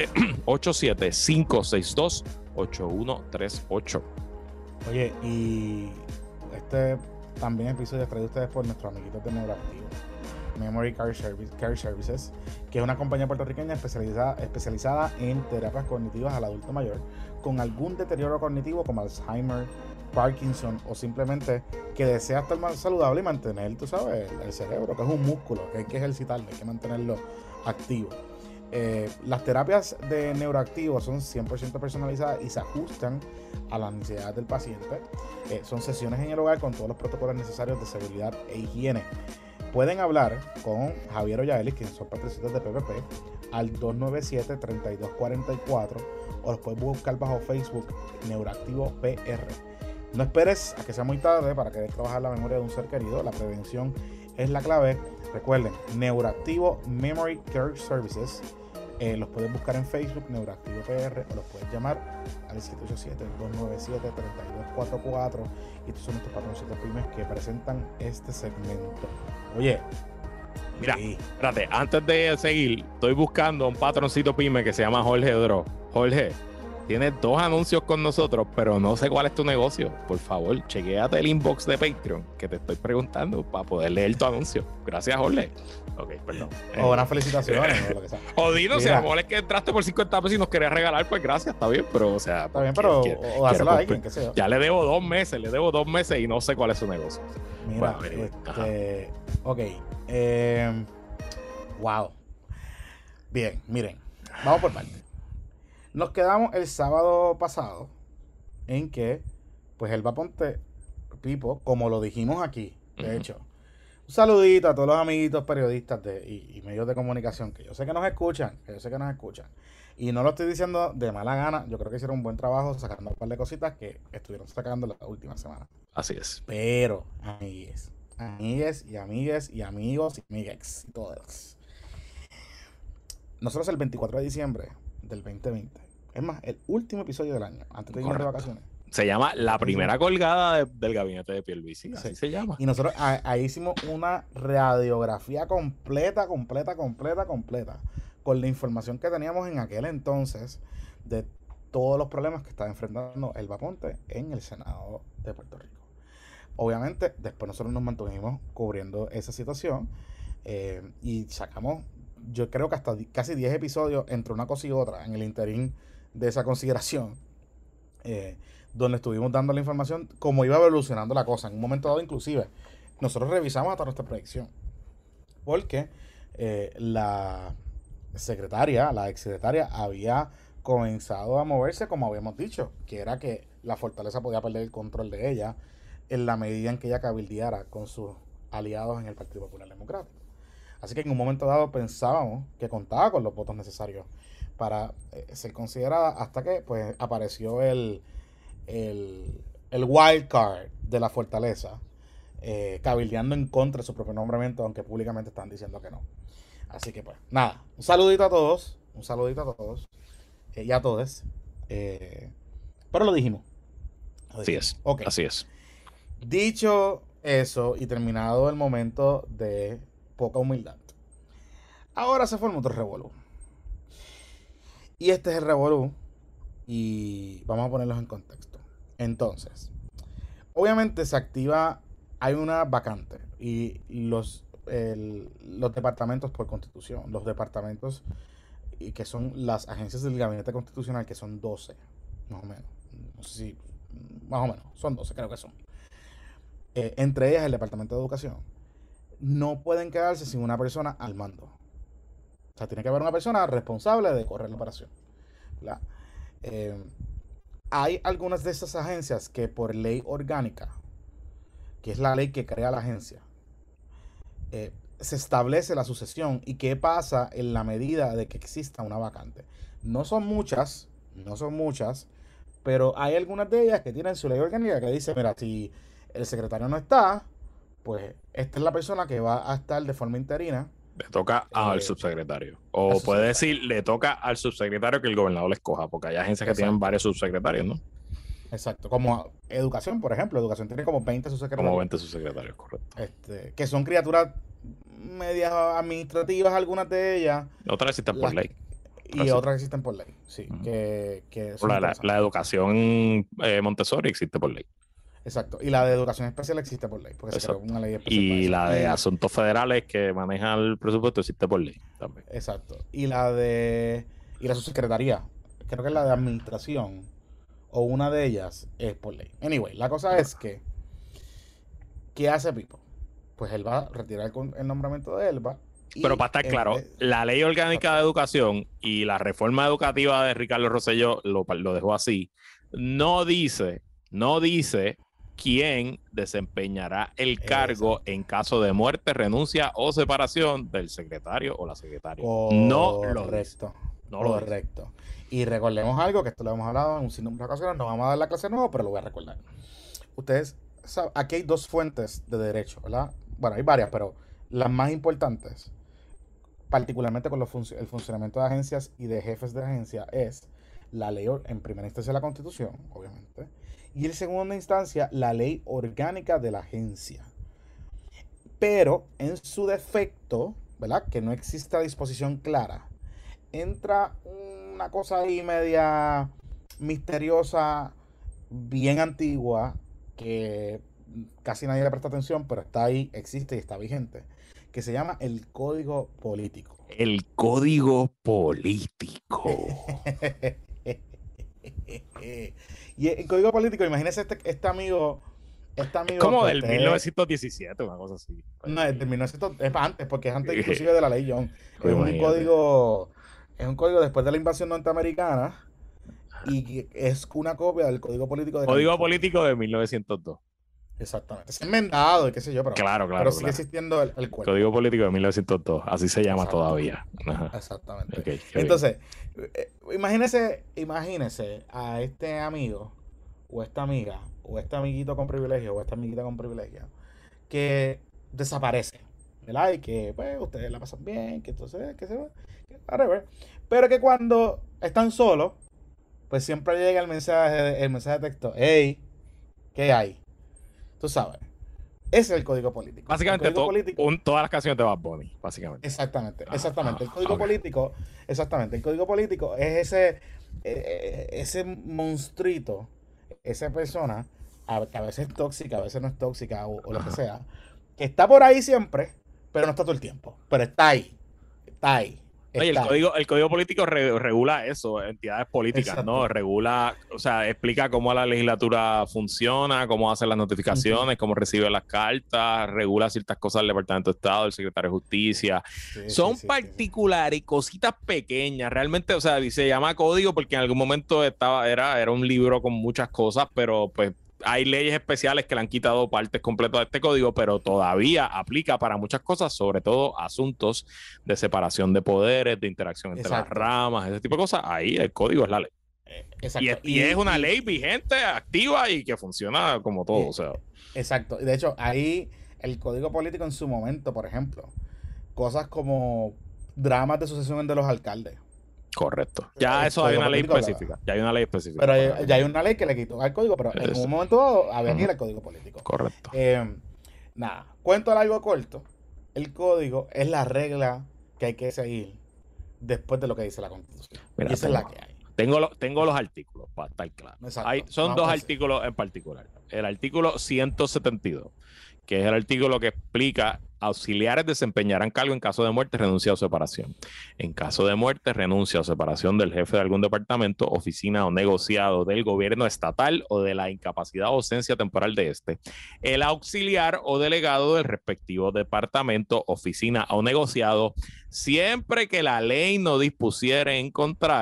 787-562-8138. Oye, y este también episodio es traído a ustedes por nuestros amiguitos de Neuractivo, Memory Care Services, que es una compañía puertorriqueña especializada en terapias cognitivas al adulto mayor con algún deterioro cognitivo como Alzheimer, Parkinson o simplemente que desea estar más saludable y mantener, tú sabes, el cerebro, que es un músculo, que hay que ejercitarlo, hay que mantenerlo activo. Las terapias de Neuroactivo son 100% personalizadas y se ajustan a las necesidades del paciente. Son sesiones en el hogar con todos los protocolos necesarios de seguridad e higiene. Pueden hablar con Javier Oyaelis, que son patrocitos de PPP, al 297-3244 o los puedes buscar bajo Facebook Neuroactivo PR. No esperes a que sea muy tarde para querer trabajar la memoria de un ser querido. La prevención es la clave. Recuerden, Neuroactivo Memory Care Services. Los puedes buscar en Facebook, Neuroactivo PR, o los puedes llamar al 787-297-3244. Y estos son nuestros patroncitos pymes que presentan este segmento. Oye, mira, espérate, antes de seguir, estoy buscando a un patroncito pyme que se llama Jorge Dro. Jorge, tienes 2 anuncios con nosotros, pero no sé cuál es tu negocio. Por favor, chequéate el inbox de Patreon que te estoy preguntando para poder leer tu anuncio. Gracias, Jorge. Ok, perdón. O unas felicitaciones o lo que sea. O dinos, si a lo mejor es que entraste por 50 pesos y nos querías regalar, pues gracias, está bien, pero o sea... Está bien, pero o dárselo a alguien, que sea. Ya le debo 2 meses y no sé cuál es su negocio. Mira, bueno, ok. Wow. Bien, miren, vamos por partes. Nos quedamos el sábado pasado en que, pues, Elba Ponte, Pipo, como lo dijimos aquí, de hecho, un saludito a todos los amiguitos periodistas y medios de comunicación que yo sé que nos escuchan, y no lo estoy diciendo de mala gana. Yo creo que hicieron un buen trabajo sacando un par de cositas que estuvieron sacando la última semana. Así es. Pero, amigues y amigues y amigos y amiguex y todos. Nosotros el 24 de diciembre del 2020, es más, el último episodio del año, antes de irnos de vacaciones. Se llama La Primera Colgada del Gabinete de Pierluisi. Así se llama. Y nosotros ahí hicimos una radiografía completa, con la información que teníamos en aquel entonces de todos los problemas que estaba enfrentando Elba Ponte en el Senado de Puerto Rico. Obviamente, después nosotros nos mantuvimos cubriendo esa situación y sacamos, yo creo que hasta casi 10 episodios entre una cosa y otra en el interín de esa consideración, donde estuvimos dando la información como iba evolucionando la cosa. En un momento dado, inclusive, nosotros revisamos hasta nuestra predicción, porque la exsecretaria había comenzado a moverse como habíamos dicho, que era que la fortaleza podía perder el control de ella en la medida en que ella cabildeara con sus aliados en el Partido Popular Democrático. Así que en un momento dado pensábamos que contaba con los votos necesarios para ser considerada, hasta que pues apareció el wild card de la fortaleza, cabildeando en contra de su propio nombramiento, aunque públicamente están diciendo que no. Así que pues nada, un saludito a todos y a todos, pero lo dijimos. Así es, okay. Así es. Dicho eso y terminado el momento de poca humildad, ahora se forma otro revolú. Y este es el revolú y vamos a ponerlos en contexto. Entonces, obviamente se activa, hay una vacante y los departamentos por constitución, los departamentos y que son las agencias del gabinete constitucional, que son 12, más o menos. No sé si, más o menos, son 12, creo que son. Entre ellas el Departamento de Educación. No pueden quedarse sin una persona al mando. O sea, tiene que haber una persona responsable de correr la operación, ¿verdad? hay algunas de esas agencias que por ley orgánica, que es la ley que crea la agencia, se establece la sucesión y qué pasa en la medida de que exista una vacante. No son muchas, no son muchas, pero hay algunas de ellas que tienen su ley orgánica que dice, mira, si el secretario no está, pues esta es la persona que va a estar de forma interina. Le toca al subsecretario. O al puede subsecretario. decir, le toca al subsecretario que el gobernador le escoja, porque hay agencias que Exacto. tienen varios subsecretarios, ¿no? Exacto, como educación, por ejemplo. Educación tiene como 20 subsecretarios. Como 20 subsecretarios, correcto. Que son criaturas medias administrativas, algunas de ellas. Otras existen por ley. Y otras existen por ley, sí. Son la educación Montessori existe por ley. Exacto. Y la de educación especial existe por ley, porque se creó una ley especial. Y la de asuntos federales que maneja el presupuesto existe por ley también. Exacto. Y la subsecretaría, creo que es la de administración, o una de ellas es por ley. Anyway, la cosa es que, ¿qué hace Pipo? Pues él va a retirar el nombramiento de Elba. Pero para estar claro, la ley orgánica de educación y la reforma educativa de Ricardo Rosselló lo dejó así. No dice quién desempeñará el cargo en caso de muerte, renuncia o separación del secretario o la secretaria. No lo dice. Correcto. Y recordemos algo, que esto lo hemos hablado en un sinnúmero de ocasiones, no vamos a dar la clase nueva, pero lo voy a recordar. Ustedes saben, aquí hay dos fuentes de derecho, ¿verdad? Bueno, hay varias, pero las más importantes, particularmente con el funcionamiento de agencias y de jefes de agencia, es la ley, en primera instancia la Constitución, obviamente, y en segunda instancia la ley orgánica de la agencia. Pero en su defecto, ¿verdad? Que no exista disposición clara, entra una cosa ahí media misteriosa, bien antigua, que casi nadie le presta atención, pero está ahí, existe y está vigente, que se llama el Código Político. El Código Político. Y el Código Político, imagínese este amigo. Como del 1917, una cosa así. No, es del 1900, es antes, porque es antes inclusive de la ley Young. Es un código después de la invasión norteamericana y es una copia del Código Político de 1902. Exactamente. Es enmendado y qué sé yo, pero, claro, sigue existiendo el cuerpo. Código Político de 1902, así se llama todavía. Ajá. Exactamente. Okay, entonces, imagínese a este amigo o esta amiga o este amiguito con privilegio o esta amiguita con privilegio que desaparece, ¿verdad? Y que pues ustedes la pasan bien, que entonces, que se va, whatever. Pero que cuando están solos, pues siempre llega el mensaje de texto, hey, ¿qué hay? Tú sabes. Ese es el Código Político. Básicamente todas las canciones de Bad Bunny, básicamente. Exactamente. El Código Político, el Código Político es ese monstruito, esa persona, que a veces es tóxica, a veces no es tóxica o lo que sea, que está por ahí siempre, pero no está todo el tiempo. Pero está ahí. Oye, el código político regula eso, entidades políticas, exacto, ¿no? Regula, o sea, explica cómo la legislatura funciona, cómo hace las notificaciones, cómo recibe las cartas, regula ciertas cosas del Departamento de Estado, del Secretario de Justicia. Son particulares y cositas pequeñas, realmente, o sea, se llama código porque en algún momento era un libro con muchas cosas, pero pues hay leyes especiales que le han quitado partes completas de este código, pero todavía aplica para muchas cosas, sobre todo asuntos de separación de poderes, de interacción entre las ramas, ese tipo de cosas. Ahí el código es la ley. Exacto. Y es una ley vigente, activa y que funciona como todo. O sea. Exacto. De hecho, ahí el Código Político en su momento, por ejemplo, cosas como dramas de sucesión de los alcaldes. Correcto. Ya eso hay una ley específica. Ya hay una ley específica. Pero ya hay una ley que le quitó al código, pero en un momento dado había que ir al Código Político. Correcto. Nada, cuento largo corto. El código es la regla que hay que seguir después de lo que dice la Constitución. Mira, y esa es la que hay. Tengo los artículos para estar claro. Son dos artículos en particular. El artículo 172, que es el artículo que explica: auxiliares desempeñarán cargo en caso de muerte, renuncia o separación. En caso de muerte, renuncia o separación del jefe de algún departamento, oficina o negociado del gobierno estatal o de la incapacidad o ausencia temporal de este, el auxiliar o delegado del respectivo departamento, oficina o negociado, siempre que la ley no dispusiere en contrario.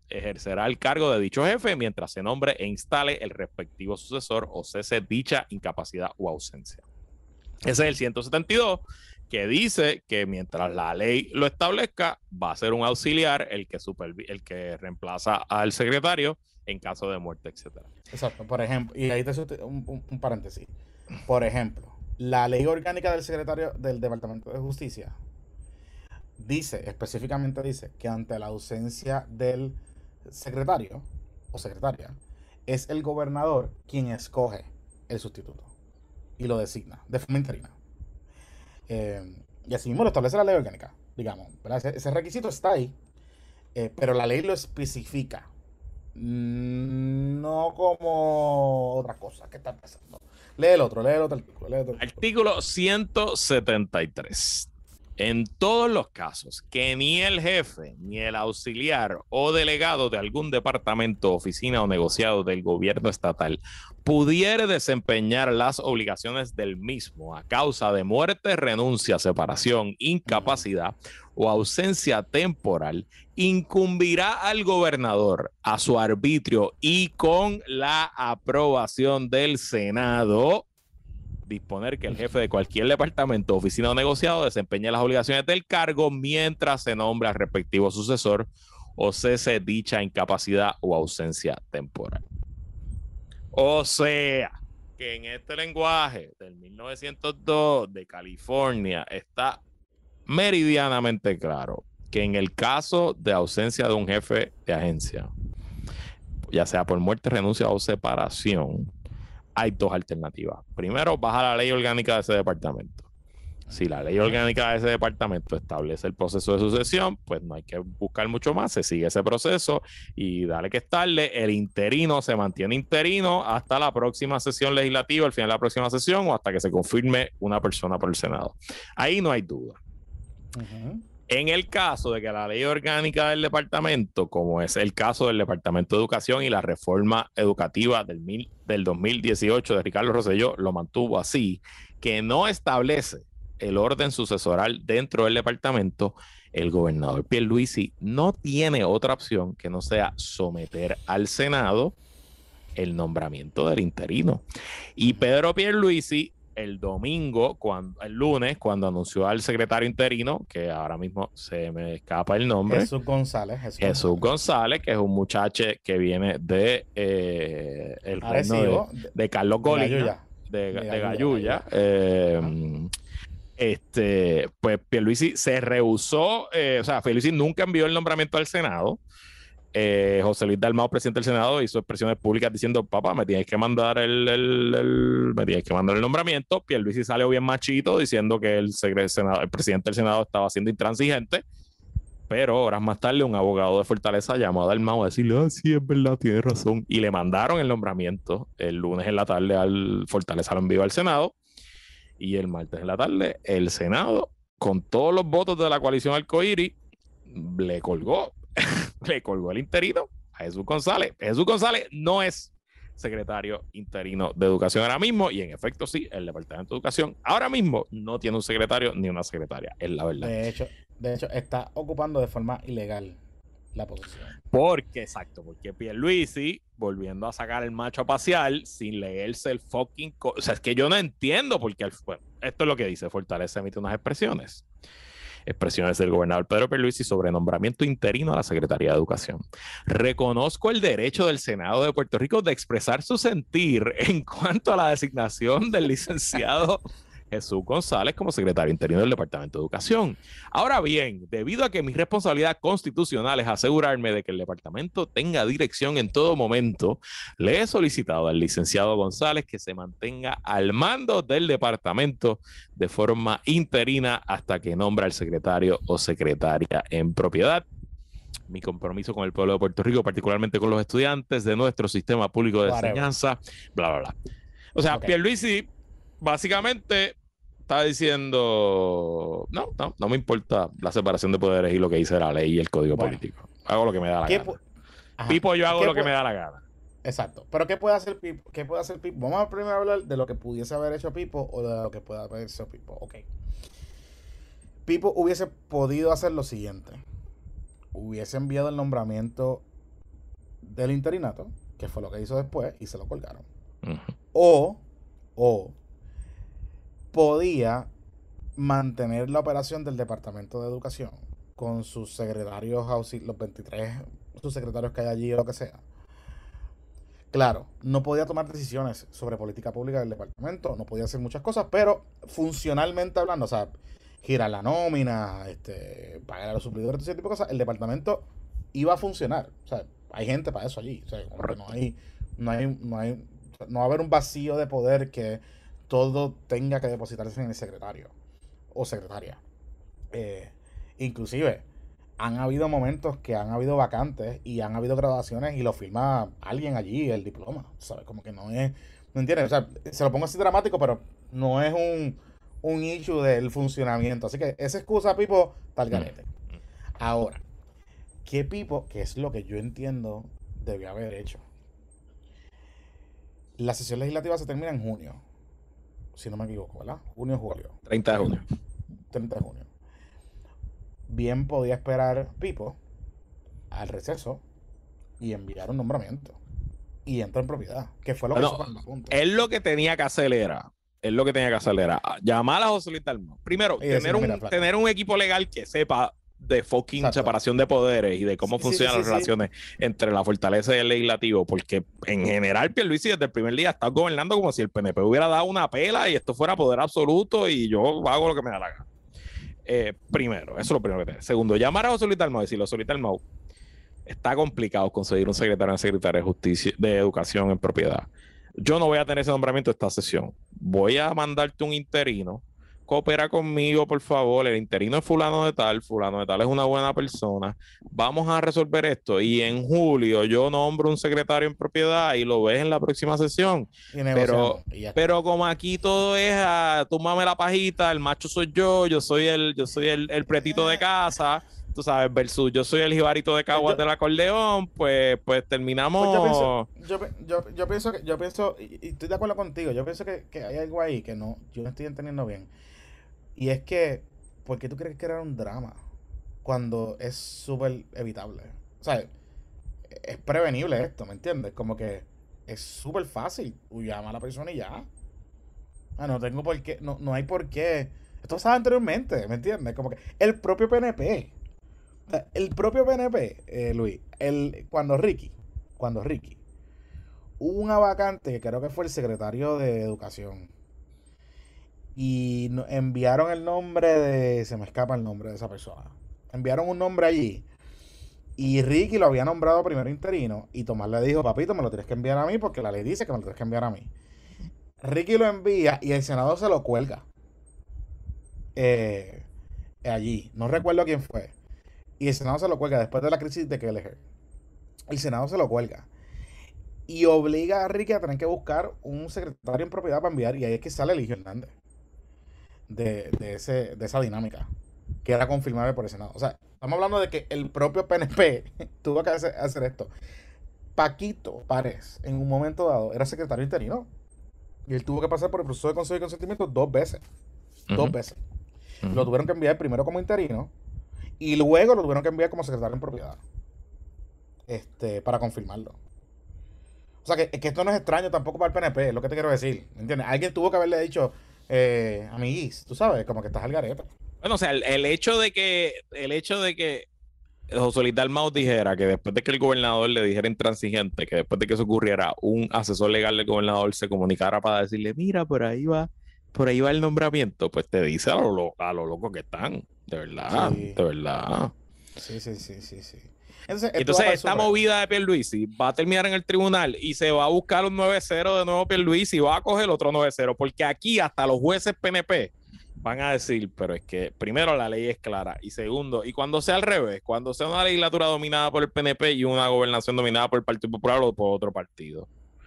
ejercerá el cargo de dicho jefe mientras se nombre e instale el respectivo sucesor o cese dicha incapacidad o ausencia. Ese es el 172, que dice que mientras la ley lo establezca, va a ser un auxiliar el que reemplaza al secretario en caso de muerte, etcétera. Exacto, por ejemplo, y ahí te un paréntesis. Por ejemplo, la ley orgánica del secretario del Departamento de Justicia específicamente dice que ante la ausencia del secretario o secretaria, es el gobernador quien escoge el sustituto y lo designa de forma interina. Y así mismo lo establece la ley orgánica, digamos, ¿verdad? Ese requisito está ahí, pero la ley lo especifica, no como otra cosa que está pasando. Lee el otro artículo. Artículo 173. En todos los casos que ni el jefe, ni el auxiliar o delegado de algún departamento, oficina o negociado del gobierno estatal pudiere desempeñar las obligaciones del mismo a causa de muerte, renuncia, separación, incapacidad o ausencia temporal, incumbirá al gobernador a su arbitrio y con la aprobación del Senado disponer que el jefe de cualquier departamento, oficina o negociado desempeñe las obligaciones del cargo mientras se nombra al respectivo sucesor o cese dicha incapacidad o ausencia temporal. O sea, que en este lenguaje del 1902 de California está meridianamente claro que en el caso de ausencia de un jefe de agencia, ya sea por muerte, renuncia o separación, hay dos alternativas. Primero, baja la ley orgánica de ese departamento. Si la ley orgánica de ese departamento establece el proceso de sucesión, pues no hay que buscar mucho más, se sigue ese proceso y dale que estarle. El interino se mantiene interino hasta la próxima sesión legislativa, al final de la próxima sesión o hasta que se confirme una persona por el Senado. Ahí no hay duda. En el caso de que la ley orgánica del departamento, como es el caso del Departamento de Educación y la reforma educativa del 2018 de Ricardo Rosselló, lo mantuvo así, que no establece el orden sucesoral dentro del departamento, el gobernador Pierluisi no tiene otra opción que no sea someter al Senado el nombramiento del interino. Y Pedro Pierluisi el lunes, cuando anunció al secretario interino, que ahora mismo se me escapa el nombre. Jesús González, que es un muchacho que viene de el reino de Carlos Golina, de Gallulla. Pues Pierluisi se rehusó, Pierluisi nunca envió el nombramiento al Senado. José Luis Dalmau, presidente del Senado, hizo expresiones públicas diciendo: papá, me tienes que mandar el nombramiento. Pierluisi salió bien machito diciendo que el presidente del Senado estaba siendo intransigente, pero horas más tarde un abogado de Fortaleza llamó a Dalmau a decirle: sí, es verdad, tiene razón, y le mandaron el nombramiento el lunes en la tarde al Fortaleza, lo envió al Senado, y el martes en la tarde el Senado, con todos los votos de la coalición Arcoíris, le colgó el interino a Jesús González. Jesús González no es secretario interino de Educación ahora mismo, y en efecto sí, el Departamento de Educación ahora mismo no tiene un secretario ni una secretaria, es la verdad. De hecho está ocupando de forma ilegal la posición. Porque Pierluisi, volviendo a sacar el macho a pasear sin leerse el fucking... O sea, es que yo no entiendo porque... Bueno, esto es lo que dice Fortaleza, emite unas expresiones del gobernador Pedro Pierluisi sobre nombramiento interino a la Secretaría de Educación. Reconozco el derecho del Senado de Puerto Rico de expresar su sentir en cuanto a la designación del licenciado Jesús González como secretario interino del Departamento de Educación. Ahora bien, debido a que mi responsabilidad constitucional es asegurarme de que el departamento tenga dirección en todo momento, le he solicitado al licenciado González que se mantenga al mando del departamento de forma interina hasta que nombre al secretario o secretaria en propiedad. Mi compromiso con el pueblo de Puerto Rico, particularmente con los estudiantes de nuestro sistema público de enseñanza, bla, bla, bla. O sea, Pierluisi básicamente está diciendo: no me importa la separación de poderes y lo que dice la ley y el código político. Hago lo que me da la gana. Pipo, yo hago lo que me da la gana. Exacto. Pero ¿qué puede hacer Pipo? Vamos a primero hablar de lo que pudiese haber hecho Pipo o de lo que pueda haber hecho Pipo. Ok. Pipo hubiese podido hacer lo siguiente. Hubiese enviado el nombramiento del interinato, que fue lo que hizo después, y se lo colgaron. Uh-huh. O podía mantener la operación del Departamento de Educación con sus secretarios, los 23 subsecretarios que hay allí o lo que sea. Claro, no podía tomar decisiones sobre política pública del departamento, no podía hacer muchas cosas, pero funcionalmente hablando, o sea, girar la nómina, pagar a los suplidores, ese tipo de cosas, el departamento iba a funcionar. O sea, hay gente para eso allí. O sea, como que no va a haber un vacío de poder que todo tenga que depositarse en el secretario o secretaria. Inclusive, han habido momentos que han habido vacantes y han habido graduaciones y lo firma alguien allí, el diploma, ¿sabes? Como que no es, ¿me entiendes? O sea, se lo pongo así dramático, pero no es un issue del funcionamiento. Así que esa excusa, Pipo, tal garete. Ahora, ¿qué Pipo? Que es lo que yo entiendo debió haber hecho. La sesión legislativa se termina en junio, si no me equivoco, ¿verdad? Junio, julio. 30 de junio. 30 de junio. Bien podía esperar Pipo al receso y enviar un nombramiento. Y entra en propiedad, que fue lo que hizo con la punta. Él lo que tenía que hacer era llamar a José Luis Dalmau. Primero, tener un equipo legal que sepa de fucking Exacto. separación de poderes y de cómo funcionan las relaciones entre la fortaleza y el legislativo, porque en general Pierluisi desde el primer día está gobernando como si el PNP hubiera dado una pela y esto fuera poder absoluto y yo hago lo que me da la gana. Primero, eso es lo primero que tengo. Segundo, llamar a José Luis Dalmau y decirle: José Luis Dalmau, está complicado conseguir un secretario en Secretaría de Justicia, de Educación en propiedad. Yo no voy a tener ese nombramiento esta sesión. Voy a mandarte un interino. Coopera conmigo, por favor. El interino es fulano de tal es una buena persona. Vamos a resolver esto. Y en julio yo nombro un secretario en propiedad y lo ves en la próxima sesión. Pero como aquí todo es tú mame la pajita, el macho soy yo soy el pretito de casa, tú sabes, versus yo soy el jibarito de caguas del acordeón, pues terminamos. Yo pienso, y estoy de acuerdo contigo, yo pienso que hay algo ahí que yo no estoy entendiendo bien. Y es que, ¿por qué tú crees que era un drama? Cuando es súper evitable. O sea, es prevenible esto, ¿me entiendes? Como que es súper fácil. Llama a la persona y ya. No tengo por qué, no hay por qué. Esto pasaba anteriormente, ¿me entiendes? Como que el propio PNP. O sea, el propio PNP, Luis, cuando Ricky, hubo una vacante que creo que fue el secretario de Educación. Y enviaron el nombre se me escapa el nombre de esa persona. Enviaron un nombre allí. Y Ricky lo había nombrado primero interino. Y Tomás le dijo: papito, me lo tienes que enviar a mí porque la ley dice que me lo tienes que enviar a mí. Ricky lo envía y el Senado se lo cuelga. Allí. No recuerdo quién fue. Y el Senado se lo cuelga después de la crisis de Kelleher. El Senado se lo cuelga. Y obliga a Ricky a tener que buscar un secretario en propiedad para enviar. Y ahí es que sale Eligio Hernández. De esa dinámica que era confirmable por el Senado. O sea, estamos hablando de que el propio PNP tuvo que hacer esto. Paquito Párez, en un momento dado, era secretario interino. Y él tuvo que pasar por el proceso de consejo y consentimiento 2 veces. Uh-huh. 2 veces. Uh-huh. Lo tuvieron que enviar primero como interino y luego lo tuvieron que enviar como secretario en propiedad. Para confirmarlo. O sea, que esto no es extraño tampoco para el PNP, es lo que te quiero decir. ¿Entiendes? Alguien tuvo que haberle dicho: amiguis, tú sabes, como que estás al garete. Bueno, o sea, el hecho de que José Luis Dalmau dijera que después de que el gobernador le dijera intransigente, que después de que eso ocurriera, un asesor legal del gobernador se comunicara para decirle: mira, por ahí va el nombramiento, pues te dice a lo loco que están, de verdad, sí. De verdad. Sí. Entonces esta movida de Pierluisi va a terminar en el tribunal y se va a buscar un 9-0 de nuevo Pierluisi y va a coger otro 9-0, porque aquí hasta los jueces PNP van a decir: pero es que primero la ley es clara, y segundo, y cuando sea al revés, cuando sea una legislatura dominada por el PNP y una gobernación dominada por el Partido Popular o por otro partido,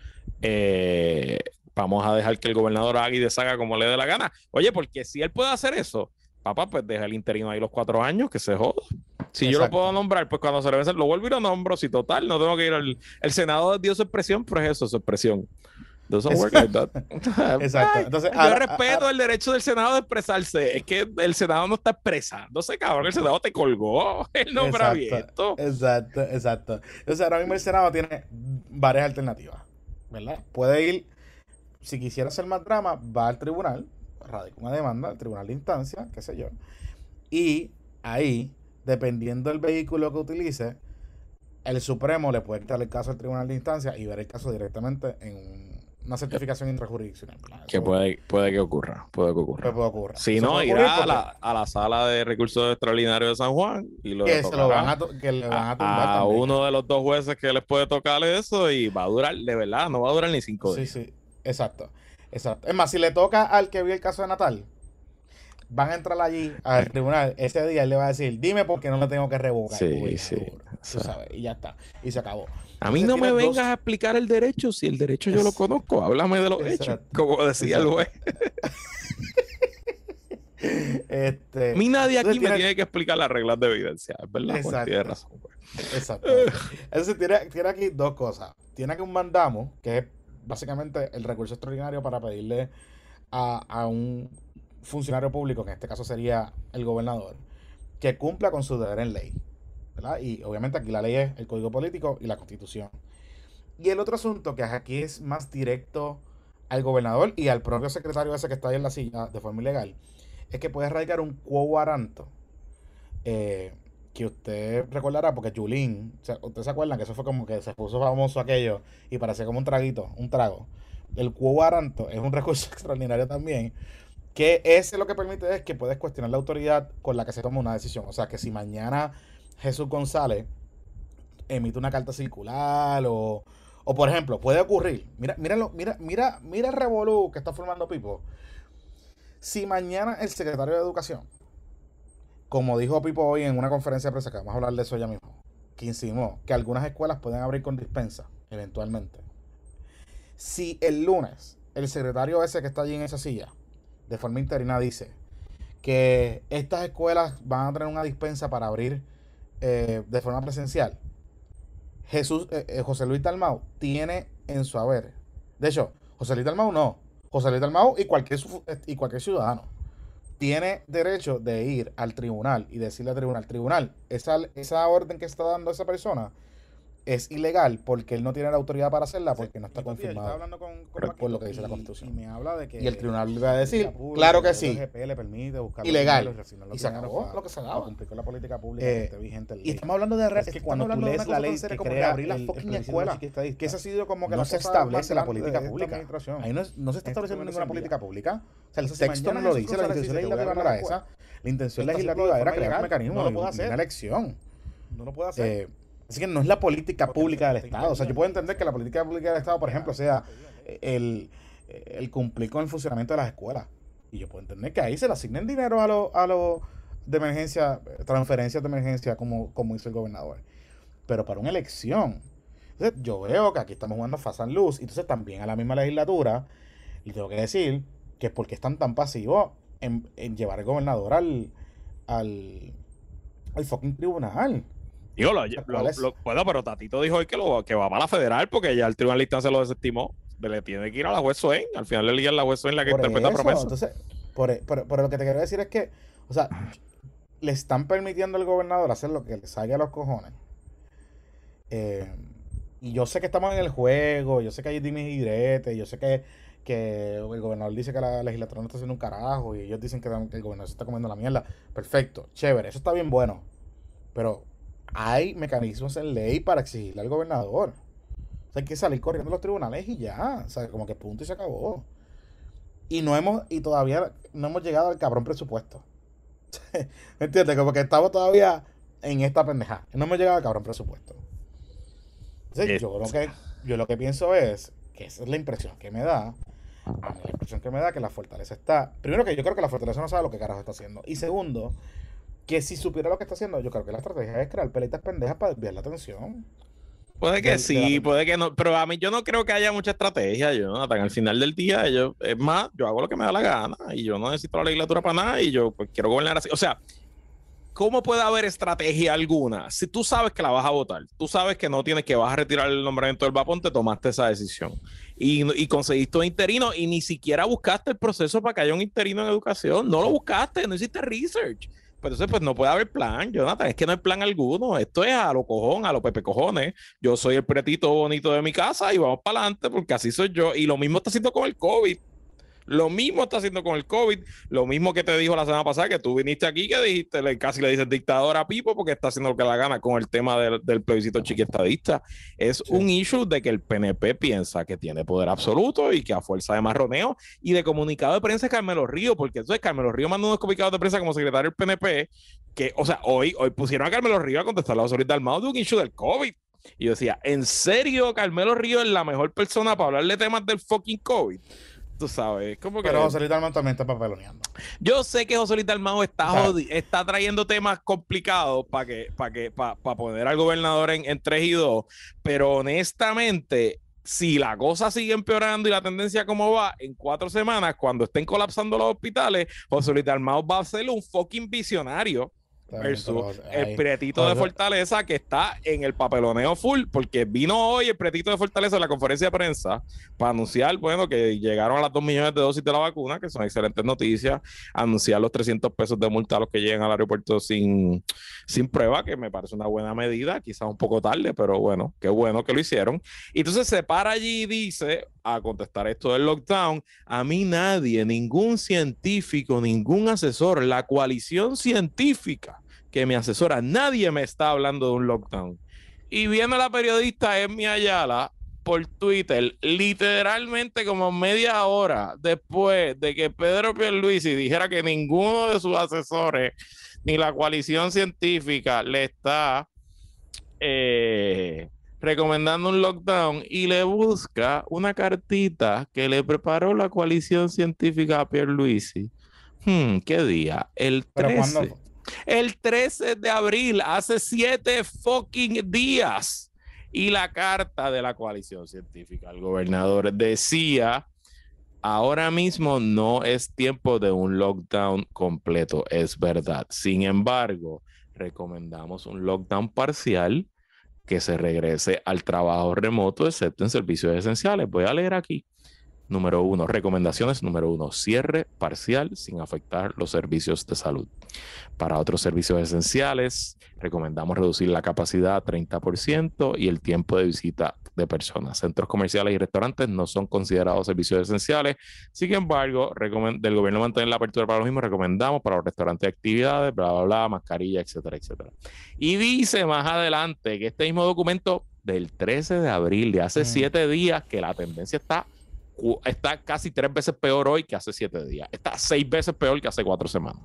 vamos a dejar que el gobernador haga y deshaga como le dé la gana. Oye, porque si él puede hacer eso, papá, pues deja el interino ahí los 4 años, que se joda. Si Exacto. Yo lo puedo nombrar, pues cuando se le vence, lo vuelvo y lo nombro. Si total, no tengo que ir al... El Senado dio su expresión, pero es eso, su expresión. Doesn't work like that. Exacto. Ay, Entonces, yo respeto el derecho del Senado de expresarse. Es que el Senado no está expresándose, cabrón. El Senado te colgó el nombramiento. Exacto. Entonces, ahora mismo el Senado tiene varias alternativas, ¿verdad? Puede ir, si quisiera hacer más drama, va al tribunal, radica una demanda al tribunal de instancia, qué sé yo. Y ahí, dependiendo del vehículo que utilice, el Supremo le puede quitar el caso al tribunal de instancia y ver el caso directamente en una certificación intrajurisdiccional. Que puede que ocurra. Puede que ocurra. Si Eso no, puede irá ocurrir a la sala de recursos extraordinarios de San Juan y lo que se lo van que le van a a tumbar a también. uno de los dos jueces que les puede tocar eso y va a durar, de verdad, no va a durar ni 5 días. Sí, exacto. Es más, si le toca al que vio el caso de Natal, van a entrar allí al tribunal ese día, él le va a decir, dime por qué no le tengo que revocar. Sí. Tú sabes, y ya está. Y se acabó. A mí no me vengas a explicar el derecho, si el derecho yo lo conozco, háblame de los hechos, como decía el juez. A mí nadie aquí me tiene que explicar las reglas de evidencia, es verdad, pues, tienes razón. Pues. Exacto. Entonces tiene aquí dos cosas. Tiene aquí un mandamo, que es básicamente el recurso extraordinario para pedirle a un funcionario público, que en este caso sería el gobernador, que cumpla con su deber en ley, ¿verdad? Y obviamente aquí la ley es el Código Político y la Constitución. Y el otro asunto, que aquí es más directo al gobernador y al propio secretario ese que está ahí en la silla de forma ilegal, es que puede radicar un quo warranto, que usted recordará, porque Yulín, ustedes se acuerdan que eso fue como que se puso famoso aquello y parecía como un trago. El quo warranto es un recurso extraordinario también, que ese lo que permite es que puedes cuestionar la autoridad con la que se toma una decisión. O sea, que si mañana Jesús González emite una carta circular o por ejemplo, puede ocurrir, mira el revolú que está formando Pipo. Si mañana el secretario de Educación, como dijo Pipo hoy en una conferencia de prensa, que vamos a hablar de eso ya mismo, que insinuó que algunas escuelas pueden abrir con dispensa, eventualmente. Si el lunes el secretario ese que está allí en esa silla, de forma interina, dice que estas escuelas van a tener una dispensa para abrir de forma presencial, José Luis Dalmau tiene en su haber, de hecho, José Luis Dalmau y cualquier ciudadano tiene derecho de ir al tribunal y decirle al tribunal, esa orden que está dando esa persona es ilegal porque él no tiene la autoridad para hacerla porque no está confirmado por lo que dice la Constitución. Y el tribunal le va a decir, claro que sí, ilegal. Y se acabó lo que se ha dado. Cumplir con la política pública que esté vigente. Y estamos hablando de que cuando tú lees la ley que crea abrir las fucking escuelas, que esa ha sido como que no se establece la política pública. Ahí no se está estableciendo ninguna política pública. O sea, el texto no lo dice, la intención legislativa no era esa. La intención legislativa era crear un mecanismo de una elección. No lo puede hacer. Así que no es la política pública del Estado. O sea, yo puedo entender que la política pública del Estado, por ejemplo, sea el cumplir con el funcionamiento de las escuelas. Y yo puedo entender que ahí se le asignen dinero a los de emergencia, transferencias de emergencia, como hizo el gobernador. Pero para una elección. Entonces, yo veo que aquí estamos jugando fast and loose. Y entonces también a la misma legislatura, y tengo que decir que es porque están tan pasivos en llevar al gobernador al fucking tribunal. Digo, bueno, pero Tatito dijo hoy que va para la federal porque ya el tribunal de instancia lo desestimó. Le tiene que ir a la juez Swain. Al final del día es la juez Swain la que interpreta promesa. Entonces, por lo que te quiero decir es que, o sea, le están permitiendo al gobernador hacer lo que le salga a los cojones. Y yo sé que estamos en el juego, yo sé que hay dimes y diretes, yo sé que el gobernador dice que la legislatura no está haciendo un carajo y ellos dicen que el gobernador se está comiendo la mierda. Perfecto, chévere, eso está bien bueno. Pero hay mecanismos en ley para exigirle al gobernador. O sea, hay que salir corriendo a los tribunales y ya. O sea, como que punto y se acabó. Y todavía no hemos llegado al cabrón presupuesto. ¿Me entiendes? Como que estamos todavía en esta pendeja. No hemos llegado al cabrón presupuesto. Entonces, yo lo que pienso es que esa es la impresión que me da. A mí la impresión que me da que la fortaleza está. Primero, que yo creo que la fortaleza no sabe lo que carajo está haciendo. Y segundo, que si supiera lo que está haciendo, yo creo que la estrategia es crear peleas pendejas para desviar la atención. Puede que sí, puede que no, pero a mí yo no creo que haya mucha estrategia, Jonathan. Al final del día, es más, yo hago lo que me da la gana y yo no necesito la legislatura para nada y yo pues, quiero gobernar así. O sea, ¿cómo puede haber estrategia alguna? Si tú sabes que la vas a votar, tú sabes que no tienes que vas a retirar el nombramiento del Vapón, te tomaste esa decisión y conseguiste un interino y ni siquiera buscaste el proceso para que haya un interino en educación. No lo buscaste, no hiciste research. Pero entonces, pues no puede haber plan, Jonathan. Es que no hay plan alguno. Esto es a lo cojón, a lo pepe cojones. Yo soy el pretito bonito de mi casa y vamos para adelante porque así soy yo. Y lo mismo está haciendo con el COVID. Lo mismo está haciendo con el COVID, lo mismo que te dijo la semana pasada, que tú viniste aquí, que dijiste, casi le dices dictador a Pipo porque está haciendo lo que le da gana con el tema del plebiscito chiquiestadista. Es un issue de que el PNP piensa que tiene poder absoluto y que a fuerza de marroneo y de comunicado de prensa Carmelo Río, porque entonces Carmelo Río mandó unos comunicados de prensa como secretario del PNP, que, o sea, hoy pusieron a Carmelo Río a contestar a la José Dalmau de un issue del COVID. Y yo decía, ¿en serio Carmelo Río es la mejor persona para hablarle temas del fucking COVID? Tú sabes, como que... Pero José Luis Dalmau también está papeloneando. Yo sé que José Luis Dalmau está trayendo temas complicados para poner al gobernador en 3 y 2, pero honestamente, si la cosa sigue empeorando y la tendencia como va, en 4 semanas, cuando estén colapsando los hospitales, José Luis Dalmau va a ser un fucking visionario versus el pretito de Fortaleza que está en el papeloneo full, porque vino hoy el pretito de Fortaleza en la conferencia de prensa para anunciar, bueno, que llegaron a las 2 millones de dosis de la vacuna, que son excelentes noticias, anunciar los 300 pesos de multa a los que lleguen al aeropuerto sin prueba, que me parece una buena medida, quizás un poco tarde, pero bueno, qué bueno que lo hicieron. Y entonces se para allí y dice, a contestar esto del lockdown, a mí nadie, ningún científico, ningún asesor, la coalición científica que me asesora, nadie me está hablando de un lockdown. Y viene la periodista Emmy Ayala por Twitter, literalmente como media hora después de que Pedro Pierluisi dijera que ninguno de sus asesores ni la coalición científica le está recomendando un lockdown, y le busca una cartita que le preparó la coalición científica a Pierluisi. ¿Qué día? El 13. El 13 de abril, hace 7 fucking días. Y la carta de la coalición científica al gobernador decía: ahora mismo no es tiempo de un lockdown completo, es verdad. Sin embargo, recomendamos un lockdown parcial, que se regrese al trabajo remoto, excepto en servicios esenciales. Voy a leer aquí. Número 1, recomendaciones. Número 1, cierre parcial sin afectar los servicios de salud. Para otros servicios esenciales, recomendamos reducir la capacidad a 30% y el tiempo de visita de personas. Centros comerciales y restaurantes no son considerados servicios esenciales. Sin embargo, del gobierno mantener la apertura para los mismos, recomendamos para los restaurantes actividades, bla, bla, bla, mascarilla, etcétera, etcétera. Y dice más adelante que este mismo documento del 13 de abril, de hace 7 días, que la tendencia está casi 3 veces peor hoy que hace 7 días. Está 6 veces peor que hace 4 semanas.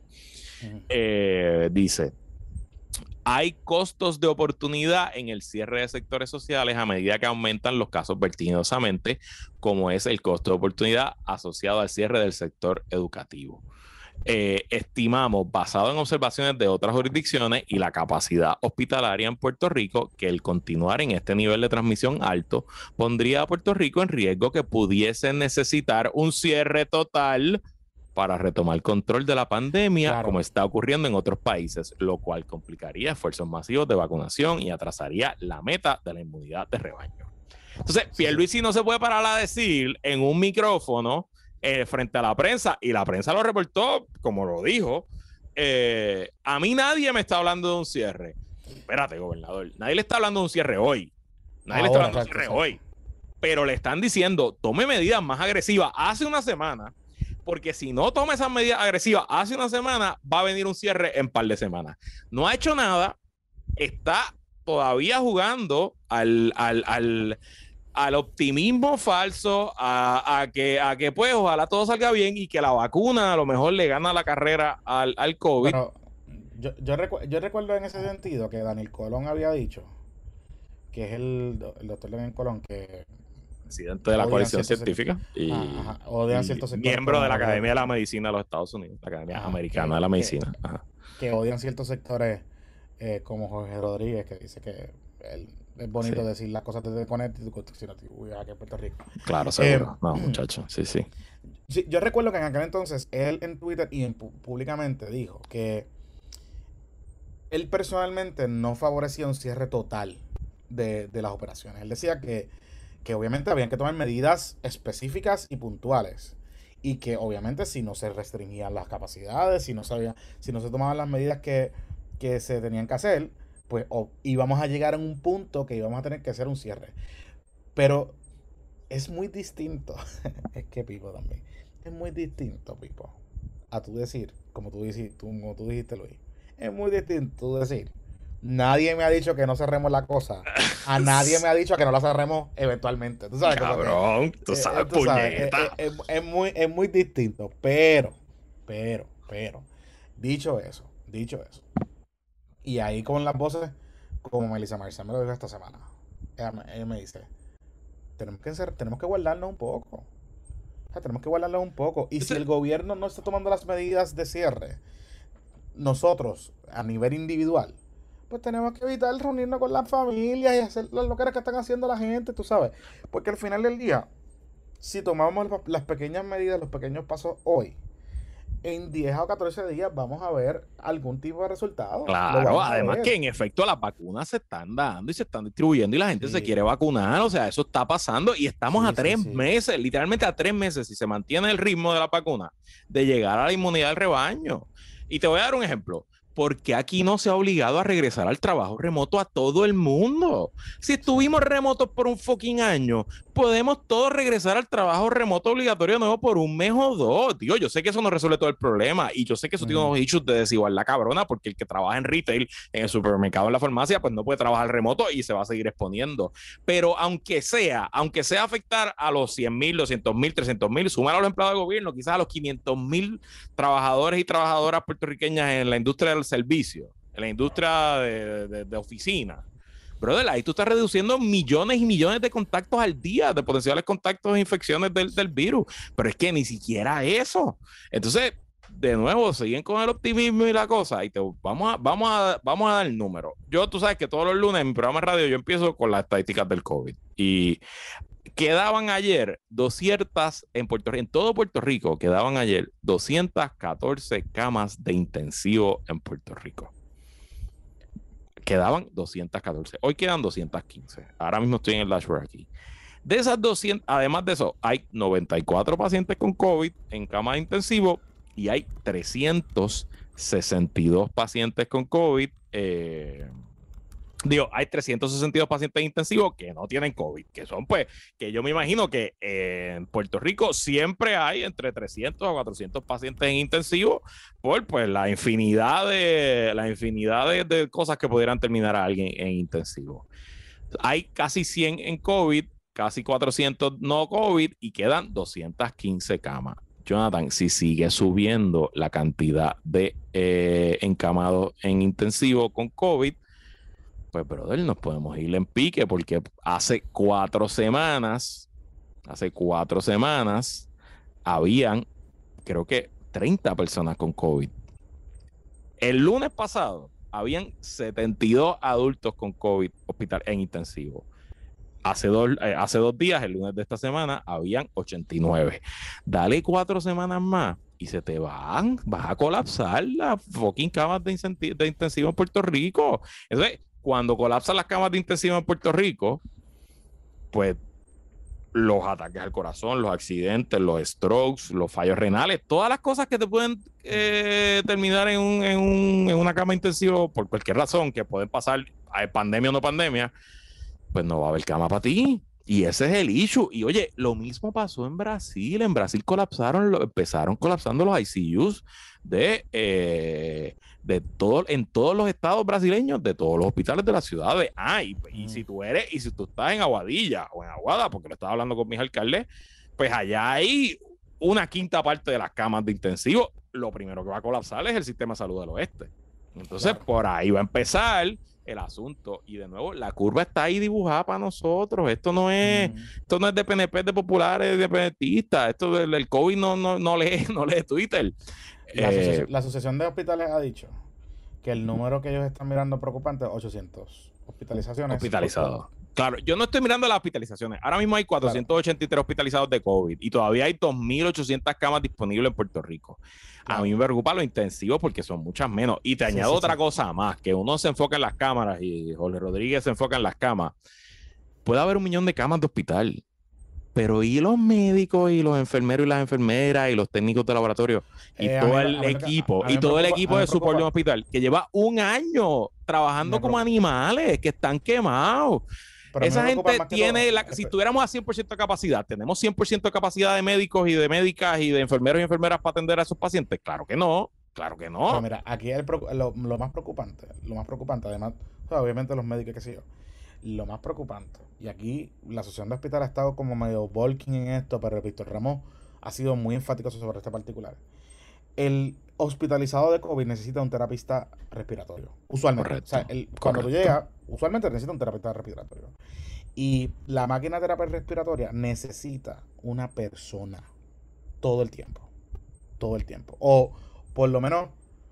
Dice: hay costos de oportunidad en el cierre de sectores sociales a medida que aumentan los casos vertiginosamente, como es el costo de oportunidad asociado al cierre del sector educativo. Estimamos, basado en observaciones de otras jurisdicciones y la capacidad hospitalaria en Puerto Rico, que el continuar en este nivel de transmisión alto pondría a Puerto Rico en riesgo que pudiese necesitar un cierre total para retomar control de la pandemia, como está ocurriendo en otros países, lo cual complicaría esfuerzos masivos de vacunación y atrasaría la meta de la inmunidad de rebaño. Entonces, Pierluisi no se puede parar a decir en un micrófono frente a la prensa, y la prensa lo reportó como lo dijo: a mí nadie me está hablando de un cierre. Espérate, gobernador, nadie le está hablando de un cierre hoy. Nadie le está hablando de un cierre hoy. Pero le están diciendo, tome medidas más agresivas hace una semana, porque si no toma esas medidas agresivas hace una semana, va a venir un cierre en par de semanas. No ha hecho nada, está todavía jugando al optimismo falso, a que pues ojalá todo salga bien y que la vacuna a lo mejor le gana la carrera al COVID. Pero yo recuerdo en ese sentido que Daniel Colón había dicho, que es el doctor Daniel Colón, que presidente de la coalición científica y miembro de la Academia de la Medicina de los Estados Unidos, la Academia Americana de la Medicina. Que odian ciertos sectores, como Jorge Rodríguez, que dice que es bonito decir las cosas desde Connecticut, sino aquí en Puerto Rico. Claro, seguro. No, muchacho, sí. Yo recuerdo que en aquel entonces él en Twitter y públicamente dijo que él personalmente no favorecía un cierre total de las operaciones. Él decía que obviamente habían que tomar medidas específicas y puntuales. Y que obviamente si no se restringían las capacidades, si no se tomaban las medidas que se tenían que hacer, pues íbamos a llegar a un punto que íbamos a tener que hacer un cierre. Pero es muy distinto. Es que Pipo también. Es muy distinto, Pipo. A tú decir, como tú dijiste, Luis. Es muy distinto tú decir. Nadie me ha dicho que no cerremos la cosa. A nadie me ha dicho que no la cerremos eventualmente. Tú sabes, cabrón, tú sabes, puñeta. Es muy distinto. Pero, dicho eso. Y ahí con las voces, como Melissa Marcel me lo dijo esta semana. Ella me dice, tenemos que guardarnos un poco. O sea, tenemos que guardarnos un poco. Y si el gobierno no está tomando las medidas de cierre, nosotros, a nivel individual, pues tenemos que evitar reunirnos con las familias y hacer las locuras que están haciendo la gente, tú sabes. Porque al final del día, si tomamos las pequeñas medidas, los pequeños pasos hoy, en 10 o 14 días vamos a ver algún tipo de resultado. Claro, además que en efecto las vacunas se están dando y se están distribuyendo y la gente se quiere vacunar, o sea, eso está pasando y estamos a 3 meses, literalmente a 3 meses, si se mantiene el ritmo de la vacuna, de llegar a la inmunidad del rebaño. Y te voy a dar un ejemplo. ¿Por qué aquí no se ha obligado a regresar al trabajo remoto a todo el mundo? Si estuvimos remotos por un fucking año, podemos todos regresar al trabajo remoto obligatorio nuevo por un mes o 2. Tío, yo sé que eso no resuelve todo el problema y yo sé que eso tiene unos issues de desigualdad cabrona porque el que trabaja en retail, en el supermercado, en la farmacia, pues no puede trabajar remoto y se va a seguir exponiendo. Pero aunque sea afectar a los 100,000, 200,000, 300,000, sumar a los empleados del gobierno, quizás a los 500,000 trabajadores y trabajadoras puertorriqueñas en la industria del servicio, en la industria de oficina. Brother, ahí tú estás reduciendo millones y millones de contactos al día, de potenciales contactos de infecciones del virus. Pero es que ni siquiera eso. Entonces, de nuevo, siguen con el optimismo y la cosa. Y vamos a dar el número. Tú sabes que todos los lunes en mi programa de radio yo empiezo con las estadísticas del COVID. Y quedaban ayer 200 en todo Puerto Rico, quedaban ayer 214 camas de intensivo en Puerto Rico. Quedaban 214. Hoy quedan 215. Ahora mismo estoy en el dashboard aquí. De esas 200, además de eso, hay 94 pacientes con COVID en cama de intensivo y hay 362 pacientes con COVID. Hay 362 pacientes intensivos que no tienen COVID, que son pues, que yo me imagino que en Puerto Rico siempre hay entre 300 a 400 pacientes en intensivo por pues la infinidad de cosas que pudieran terminar a alguien en intensivo. Hay casi 100 en COVID, casi 400 no COVID y quedan 215 camas. Jonathan, si sigue subiendo la cantidad de encamados en intensivo con COVID, pues, brother, nos podemos ir en pique porque hace 4 semanas, habían, creo que 30 personas con COVID. El lunes pasado, habían 72 adultos con COVID hospital en intensivo. Hace 2 días, el lunes de esta semana, habían 89. Dale 4 semanas más y vas a colapsar las fucking camas de intensivo en Puerto Rico. Entonces, cuando colapsan las camas de intensivo en Puerto Rico, pues los ataques al corazón, los accidentes, los strokes, los fallos renales, todas las cosas que te pueden terminar en una cama intensiva por cualquier razón, que pueden pasar, pandemia o no pandemia, pues no va a haber cama para ti. Y ese es el issue. Y oye, lo mismo pasó en Brasil. En Brasil empezaron colapsando los ICUs en todos los estados brasileños, de todos los hospitales de las ciudades. Y si tú estás en Aguadilla o en Aguada, porque lo estaba hablando con mis alcaldes, pues allá hay una quinta parte de las camas de intensivo. Lo primero que va a colapsar es el sistema de salud del oeste. Entonces, por ahí va a empezar el asunto. Y de nuevo, la curva está ahí dibujada para nosotros. Esto no es de PNP, de populares, de PNPistas. Esto del COVID no lee Twitter. La Asociación de Hospitales ha dicho que el número que ellos están mirando preocupante es 800 hospitalizaciones. Hospitalizados. Claro, yo no estoy mirando las hospitalizaciones. Ahora mismo hay 483 hospitalizados de COVID y todavía hay 2.800 camas disponibles en Puerto Rico. A mí me preocupa lo intensivo porque son muchas menos. Y te añado otra cosa más, que uno se enfoca en las cámaras y Jorge Rodríguez se enfoca en las camas. Puede haber 1 millón de camas de hospital, pero ¿y los médicos y los enfermeros y las enfermeras y los técnicos de laboratorio y todo el equipo de soporte de un hospital que lleva 1 año trabajando como animales que están quemados? Pero esa gente tiene, si tuviéramos a 100% de capacidad, ¿tenemos 100% de capacidad de médicos y de médicas y de enfermeros y enfermeras para atender a esos pacientes? Claro que no, claro que no. Pero mira, aquí lo más preocupante, además, o sea, obviamente los médicos, qué sé yo, lo más preocupante, y aquí la Asociación de Hospital ha estado como medio bulking en esto, pero Víctor Ramos ha sido muy enfático sobre este particular. El hospitalizado de COVID necesita un terapista respiratorio, usualmente. Correcto, o sea, cuando tú llegas, usualmente necesita un terapista respiratorio. Y la máquina de terapia respiratoria necesita una persona todo el tiempo. Todo el tiempo. O por lo menos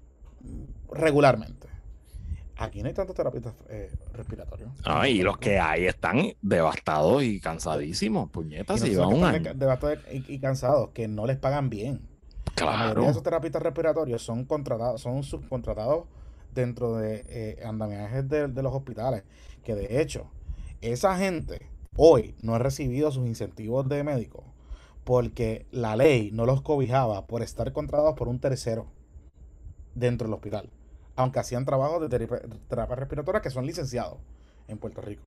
regularmente. Aquí no hay tantos terapistas respiratorios. Y los que hay están devastados y cansadísimos. Puñetas, se llevan 1 año. Devastados y cansados, que no les pagan bien. Claro. La mayoría de esos terapistas respiratorios son subcontratados dentro de andamiajes de los hospitales. Que de hecho, esa gente hoy no ha recibido sus incentivos de médico porque la ley no los cobijaba por estar contratados por un tercero dentro del hospital, aunque hacían trabajos de terapia respiratoria que son licenciados en Puerto Rico.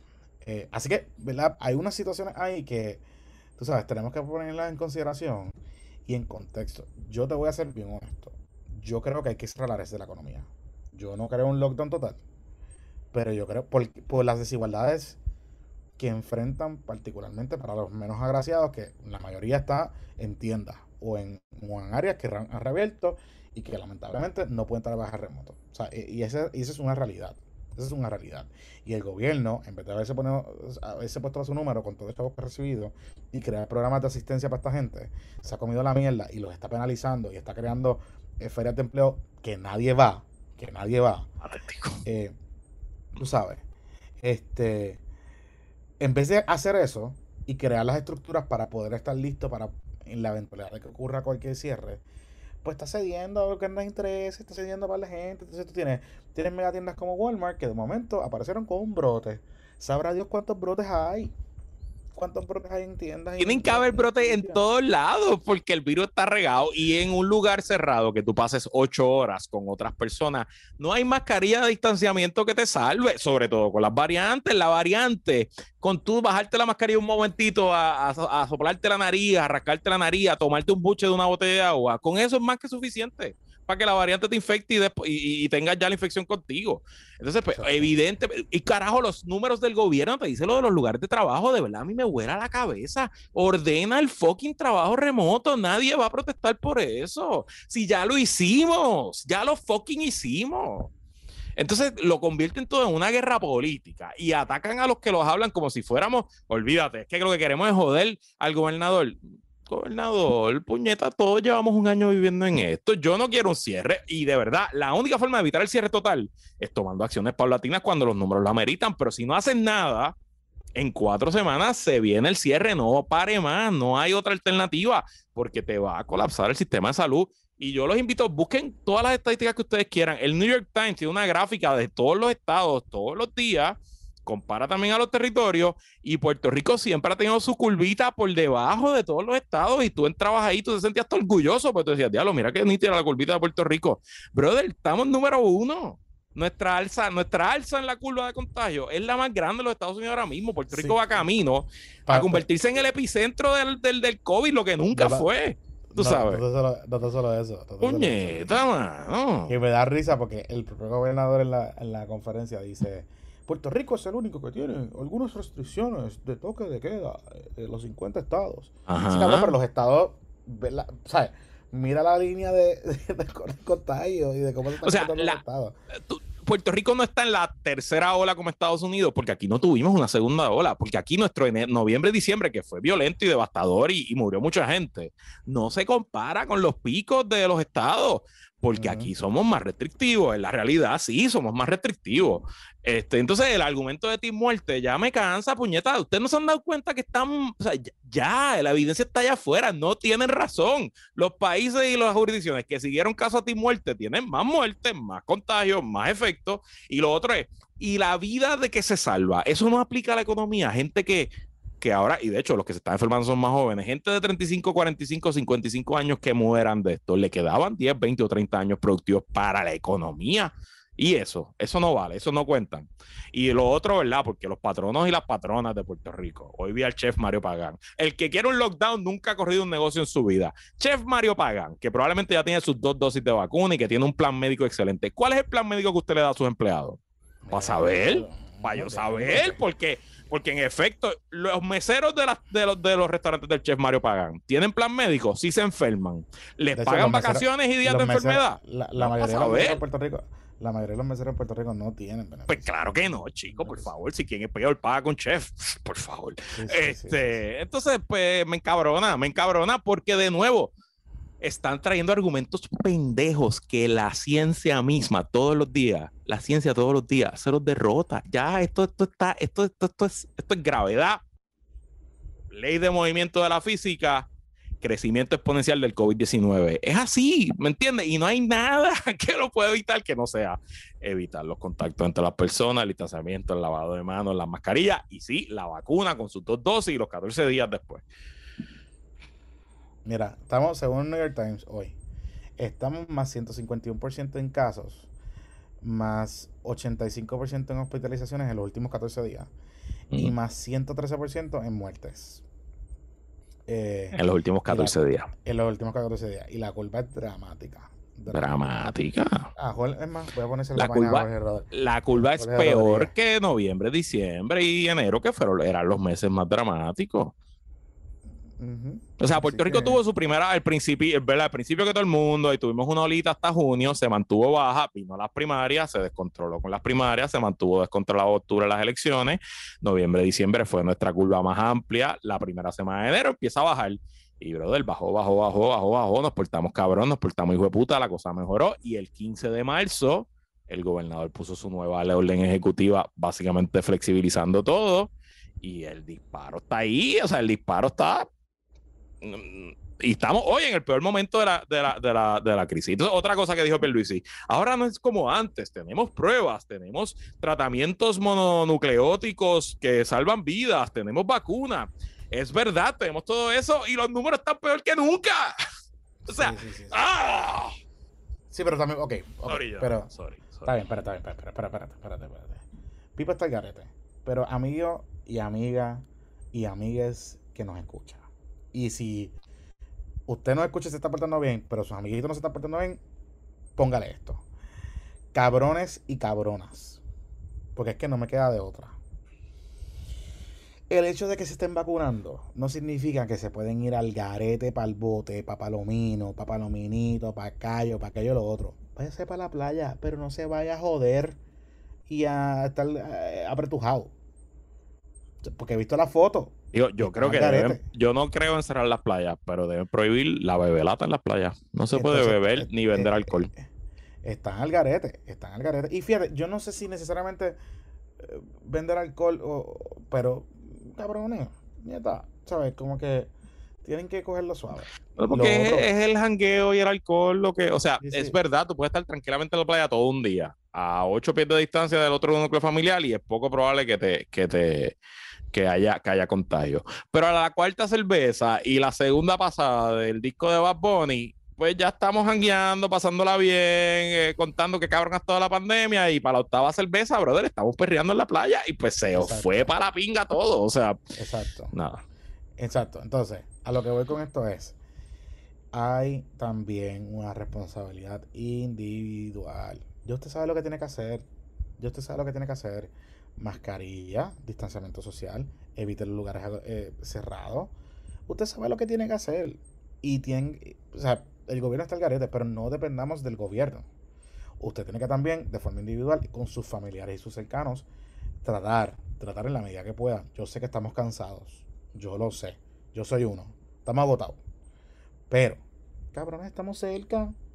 Así que, ¿verdad? Hay unas situaciones ahí que, tú sabes, tenemos que ponerlas en consideración y en contexto. Yo te voy a ser bien honesto. Yo creo que hay que cerrar la red de la economía. Yo no creo en un lockdown total, pero yo creo por las desigualdades que enfrentan particularmente para los menos agraciados, que la mayoría está en tiendas o en áreas que han reabierto y que lamentablemente no pueden trabajar remoto. O sea, y esa es una realidad. Esa es una realidad. Y el gobierno, en vez de haberse puesto a su número con todo esto que ha recibido y crear programas de asistencia para esta gente, se ha comido la mierda y los está penalizando y está creando ferias de empleo que nadie va. Tú sabes. En vez de hacer eso y crear las estructuras para poder estar listo para en la eventualidad de que ocurra cualquier cierre, pues está cediendo a lo que no interesa, está cediendo para la gente. Entonces tú tienes megatiendas como Walmart que de momento aparecieron con un brote. Sabrá Dios cuántos brotes hay. ¿Cuántos brotes hay en tiendas? Tienen que haber brotes en todos lados porque el virus está regado y en un lugar cerrado que tú pases 8 horas con otras personas, no hay mascarilla de distanciamiento que te salve, sobre todo con las variantes. La variante, con tú bajarte la mascarilla un momentito a soplarte la nariz, a rascarte la nariz, a tomarte un buche de una botella de agua, con eso es más que suficiente para que la variante te infecte y tengas ya la infección contigo. Entonces, pues, evidente, y carajo, los números del gobierno te dicen lo de los lugares de trabajo, de verdad a mí me vuela la cabeza. Ordena el fucking trabajo remoto, nadie va a protestar por eso. Si ya lo hicimos, ya lo fucking hicimos. Entonces lo convierten todo en una guerra política y atacan a los que los hablan como si fuéramos, olvídate, es que lo que queremos es joder al gobernador. Gobernador, puñeta, todos llevamos 1 año viviendo en esto. Yo no quiero un cierre y de verdad, la única forma de evitar el cierre total es tomando acciones paulatinas cuando los números lo ameritan, pero si no hacen nada, en 4 semanas se viene el cierre, no pare más, no hay otra alternativa porque te va a colapsar el sistema de salud. Y yo los invito, busquen todas las estadísticas que ustedes quieran. El New York Times tiene una gráfica de todos los estados, todos los días, compara también a los territorios, y Puerto Rico siempre ha tenido su curvita por debajo de todos los estados, y tú entrabas ahí, tú te sentías todo orgulloso, porque tú decías, diablo, mira que nítida la curvita de Puerto Rico. Brother, estamos número 1. Nuestra alza en la curva de contagio es la más grande de los Estados Unidos ahora mismo. Puerto Rico va camino a convertirse en el epicentro del COVID, lo que nunca fue. Tú sabes. No te solo eso. Puñeta, mano. Que me da risa porque el propio gobernador en la conferencia dice: Puerto Rico es el único que tiene algunas restricciones de toque de queda de los 50 estados. Ajá. Sí, cabrón, pero los estados, ¿sabes? Mira la línea de contagio y de cómo se están comportando los estados. Puerto Rico no está en la tercera ola como Estados Unidos, porque aquí no tuvimos una segunda ola, porque aquí nuestro noviembre y diciembre, que fue violento y devastador y murió mucha gente, no se compara con los picos de los estados. porque aquí somos más restrictivos. En la realidad, sí, somos más restrictivos. Entonces, el argumento de Team Muerte ya me cansa, puñeta. Ustedes no se han dado cuenta que están, o sea, ya, la evidencia está allá afuera, no tienen razón. Los países y las jurisdicciones que siguieron caso a Team Muerte tienen más muertes, más contagios, más efectos. Y lo otro es, y la vida de que se salva, eso no aplica a la economía. Gente que ahora, y de hecho los que se están enfermando son más jóvenes, gente de 35, 45, 55 años que mueran de esto, le quedaban 10, 20 o 30 años productivos para la economía. Y eso no vale, eso no cuentan. Y lo otro, ¿verdad? Porque los patronos y las patronas de Puerto Rico, hoy vi al chef Mario Pagán, el que quiere un lockdown nunca ha corrido un negocio en su vida. Chef Mario Pagán, que probablemente ya tiene sus 2 dosis de vacuna y que tiene un plan médico excelente. ¿Cuál es el plan médico que usted le da a sus empleados? ¿Para saber? Para yo saber, porque en efecto, los meseros de los restaurantes del chef Mario Pagán tienen plan médico, sí se enferman. Les pagan vacaciones y días de enfermedad. La mayoría de los meseros en Puerto Rico, la mayoría de los meseros en Puerto Rico no tienen beneficios. Pues claro que no, chico, por favor. Si quien es peor paga con chef, por favor. Sí. Entonces, pues me encabrona porque de nuevo están trayendo argumentos pendejos que la ciencia misma todos los días se los derrota. Ya esto es gravedad, ley de movimiento de la física, crecimiento exponencial del COVID-19. Es así, ¿me entiendes? Y no hay nada que lo pueda evitar que no sea evitar los contactos entre las personas, el distanciamiento, el lavado de manos, las mascarillas y sí, la vacuna con sus 2 dosis y los 14 días después. Mira, estamos, según New York Times hoy, estamos más 151% en casos, más 85% en hospitalizaciones en los últimos 14 días y más 113% en muertes. En los últimos 14 días. En los últimos 14 días. Y la curva es dramática. Dramática. Es más, voy a ponerse la curva es peor que noviembre, diciembre y enero, que eran los meses más dramáticos. O sea, Puerto Rico tuvo su primera, al principio que todo el mundo, y tuvimos una olita hasta junio, se mantuvo baja, vino las primarias, se descontroló con las primarias, se mantuvo descontrolado octubre las elecciones, noviembre, diciembre fue nuestra curva más amplia, la primera semana de enero empieza a bajar, y brother, bajó, nos portamos cabrón, nos portamos hijo de puta, la cosa mejoró, y el 15 de marzo, el gobernador puso su nueva orden ejecutiva, básicamente flexibilizando todo, y el disparo está ahí, o sea, el disparo está... Y estamos hoy en el peor momento de la crisis. Entonces, otra cosa que dijo Pierluisi, ahora no es como antes, tenemos pruebas, tenemos tratamientos mononucleóticos que salvan vidas, tenemos vacunas, es verdad, tenemos todo eso y los números están peor que nunca. O sea, sí. ¡ah! Sí, pero también, ok, pero sorry. Está bien, espérate. Pipo está al garete, pero amigo y amiga y amigues que nos escuchan. Y si usted no escucha y se está portando bien, pero sus amiguitos no se están portando bien, póngale esto. Cabrones y cabronas. Porque es que no me queda de otra. El hecho de que se estén vacunando no significa que se pueden ir al garete, para el bote, para Palomino, para Palominito, para Cayo, para aquello lo otro. Váyase para la playa, pero no se vaya a joder y a estar apretujado. Porque he visto la foto. Yo creo que yo no creo en cerrar las playas, pero deben prohibir la bebelata en las playas. No se puede beber ni vender alcohol. Están al garete. Y fíjate, yo no sé si necesariamente vender alcohol, pero cabrones, nieta, ¿sabes? Como que tienen que cogerlo suave. Porque es el jangueo y el alcohol lo que, o sea, sí. Es verdad, tú puedes estar tranquilamente en la playa todo un día, a 8 pies de distancia del otro núcleo familiar y es poco probable que haya contagio. Pero a la cuarta cerveza y la segunda pasada del disco de Bad Bunny, pues ya estamos jangueando, pasándola bien, contando que cabrón ha estado la pandemia y para la octava cerveza, brother, estamos perreando en la playa y pues se os fue para la pinga todo, o sea. Exacto. Nada. Exacto. Entonces, a lo que voy con esto es, hay también una responsabilidad individual. Ya usted sabe lo que tiene que hacer. Mascarilla, distanciamiento social, evite los lugares cerrados. Usted sabe lo que tiene que hacer. Y o sea, el gobierno está al garete, pero no dependamos del gobierno. Usted tiene que también, de forma individual, con sus familiares y sus cercanos, tratar en la medida que pueda. Yo sé que estamos cansados. Yo lo sé. Yo soy uno. Estamos agotados. Pero, cabrones, estamos cerca.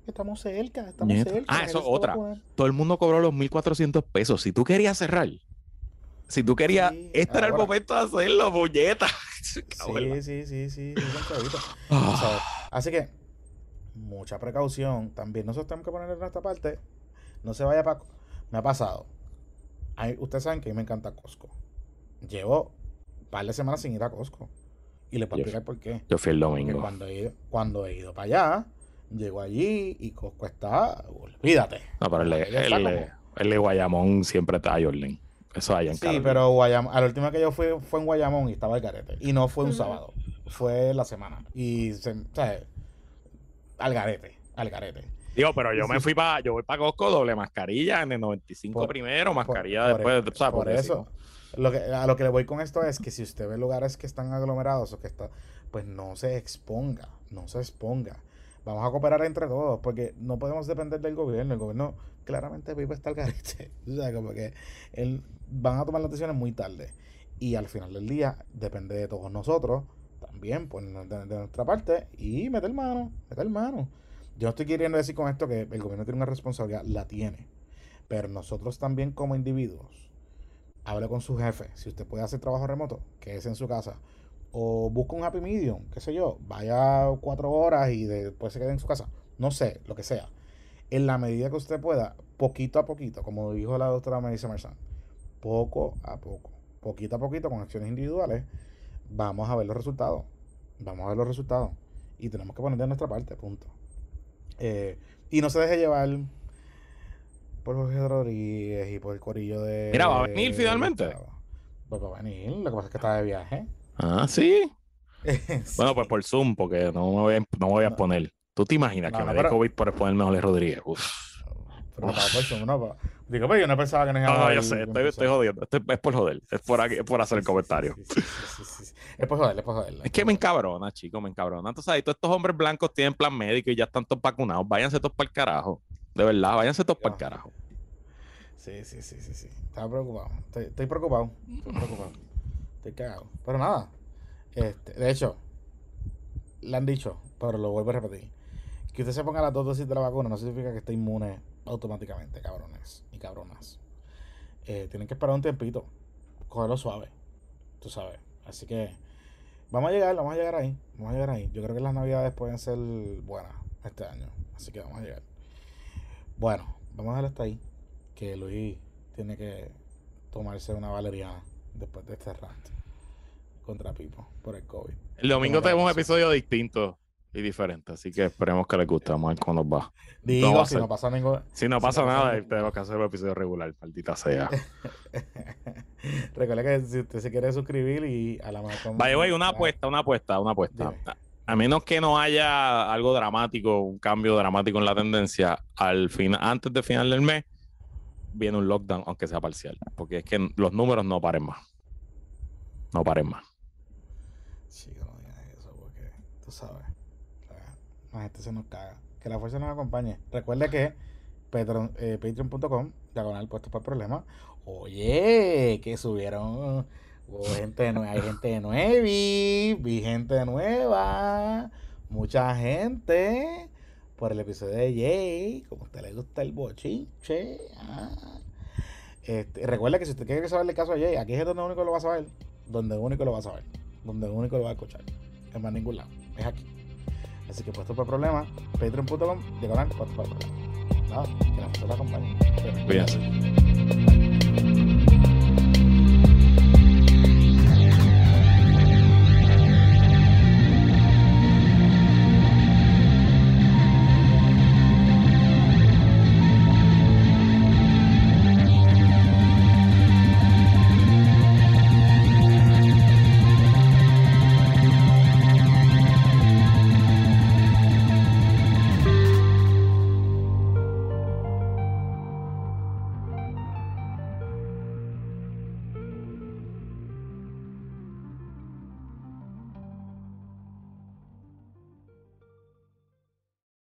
Estamos cerca, Nieto. cerca. Eso es otra. Todo el mundo cobró los 1.400 pesos. Si tú querías cerrar, si tú querías, Sí, este era el ahora. momento de hacerlo, puñeta. Sí. Son chavitos. ¿Sabes? Así que, mucha precaución. También nosotros tenemos que poner de nuestra parte. No se vaya para... Me ha pasado. Ustedes saben que a mí me encanta Costco. Llevo un par de semanas sin ir a Costco. Y les puedo explicar por qué. Yo fui el Porque domingo. cuando he ido para allá, llego allí y Costco está... Olvídate. No, pero el de Guayamón siempre está a orden. Eso hay en Sí, Carolina. pero a la última que yo fui fue en Guayamón y estaba el garete. Y no fue un sábado. Fue la semana. Y, ¿sabes? Al garete. Digo, pero yo voy para Costco, doble mascarilla en el 95 primero, mascarilla después, ¿sabes? Por eso, a lo que le voy con esto es que si usted ve lugares que están aglomerados o que está, pues no se exponga. Vamos a cooperar entre todos, porque no podemos depender del gobierno. El gobierno claramente vive hasta el garete. O sea, como que van a tomar las decisiones muy tarde. Y al final del día depende de todos nosotros también, pues de nuestra parte, y meter mano. Yo no estoy queriendo decir con esto que el gobierno tiene una responsabilidad, la tiene. Pero nosotros también como individuos, hable con su jefe. Si usted puede hacer trabajo remoto, quédese en su casa. O busca un happy medium, qué sé yo, vaya 4 horas y después se quede en su casa. No sé, lo que sea. En la medida que usted pueda, poquito a poquito, como dijo la doctora Melissa Marzán, poquito a poquito, con acciones individuales, vamos a ver los resultados. Y tenemos que poner de nuestra parte, punto. Y no se deje llevar por Jorge Rodríguez y por el corillo de... Mira, ¿va a venir finalmente? Pues va a venir, lo que pasa es que está de viaje. Ah, ¿sí? Sí. Bueno, pues por Zoom, porque no me voy a exponer. ¿Tú te imaginas que me dé COVID por exponerme a Jorge Rodríguez? Uf. Pero no estaba por Zoom, no. Digo, pero yo no pensaba que nos íbamos a No, ver. yo sé, estoy jodiendo. Es por joder. Es por hacer el comentario. Sí. Es por joder. Es que me encabrona, chicos, me encabrona. Entonces, todos estos hombres blancos tienen plan médico y ya están todos vacunados. Váyanse todos para el carajo. De verdad, váyanse todos para el carajo. Sí. Estaba preocupado. Estoy preocupado. Estoy cagado. Pero nada. De hecho, le han dicho, pero lo vuelvo a repetir. Que usted se ponga las 2 dosis de la vacuna no significa que esté inmune automáticamente, cabrones y cabronas. Tienen que esperar un tiempito. Cogerlo suave. Tú sabes. Así que vamos a llegar ahí. Yo creo que las navidades pueden ser buenas este año. Así que vamos a llegar. Bueno, vamos a dejar hasta ahí. Que Luis tiene que tomarse una valeriana después de este rant contra Pipo por el COVID. El domingo tenemos un episodio distinto y diferente, así que esperemos que les guste. Vamos a ver cómo nos va. Digo, si no pasa nada, tenemos que hacer un episodio regular, maldita sea. Recuerda que si usted se quiere suscribir y a la mejor... Vaya, una apuesta. Dime. A menos que no haya algo dramático, un cambio dramático en la tendencia, antes del final del mes, viene un lockdown, aunque sea parcial. Porque es que los números no paren más. Chico, no digas eso, porque tú sabes, la gente se nos caga. Que la fuerza nos acompañe. Recuerde que patreon.com, puestos para problemas. Oye, que subieron. Hay gente nueva. Vi gente nueva. Mucha gente. Por el episodio de Jay. Como a usted le gusta el bochinche. Recuerda que si usted quiere saber el caso de Jay, aquí es donde único lo va a saber. Donde único lo va a saber. Donde único lo va a escuchar. En más ningún lado. Es aquí. Así que puesto por problemas, patreon.com, puestos para problemas. Nada, que la fuerza la acompañe. Cuídense.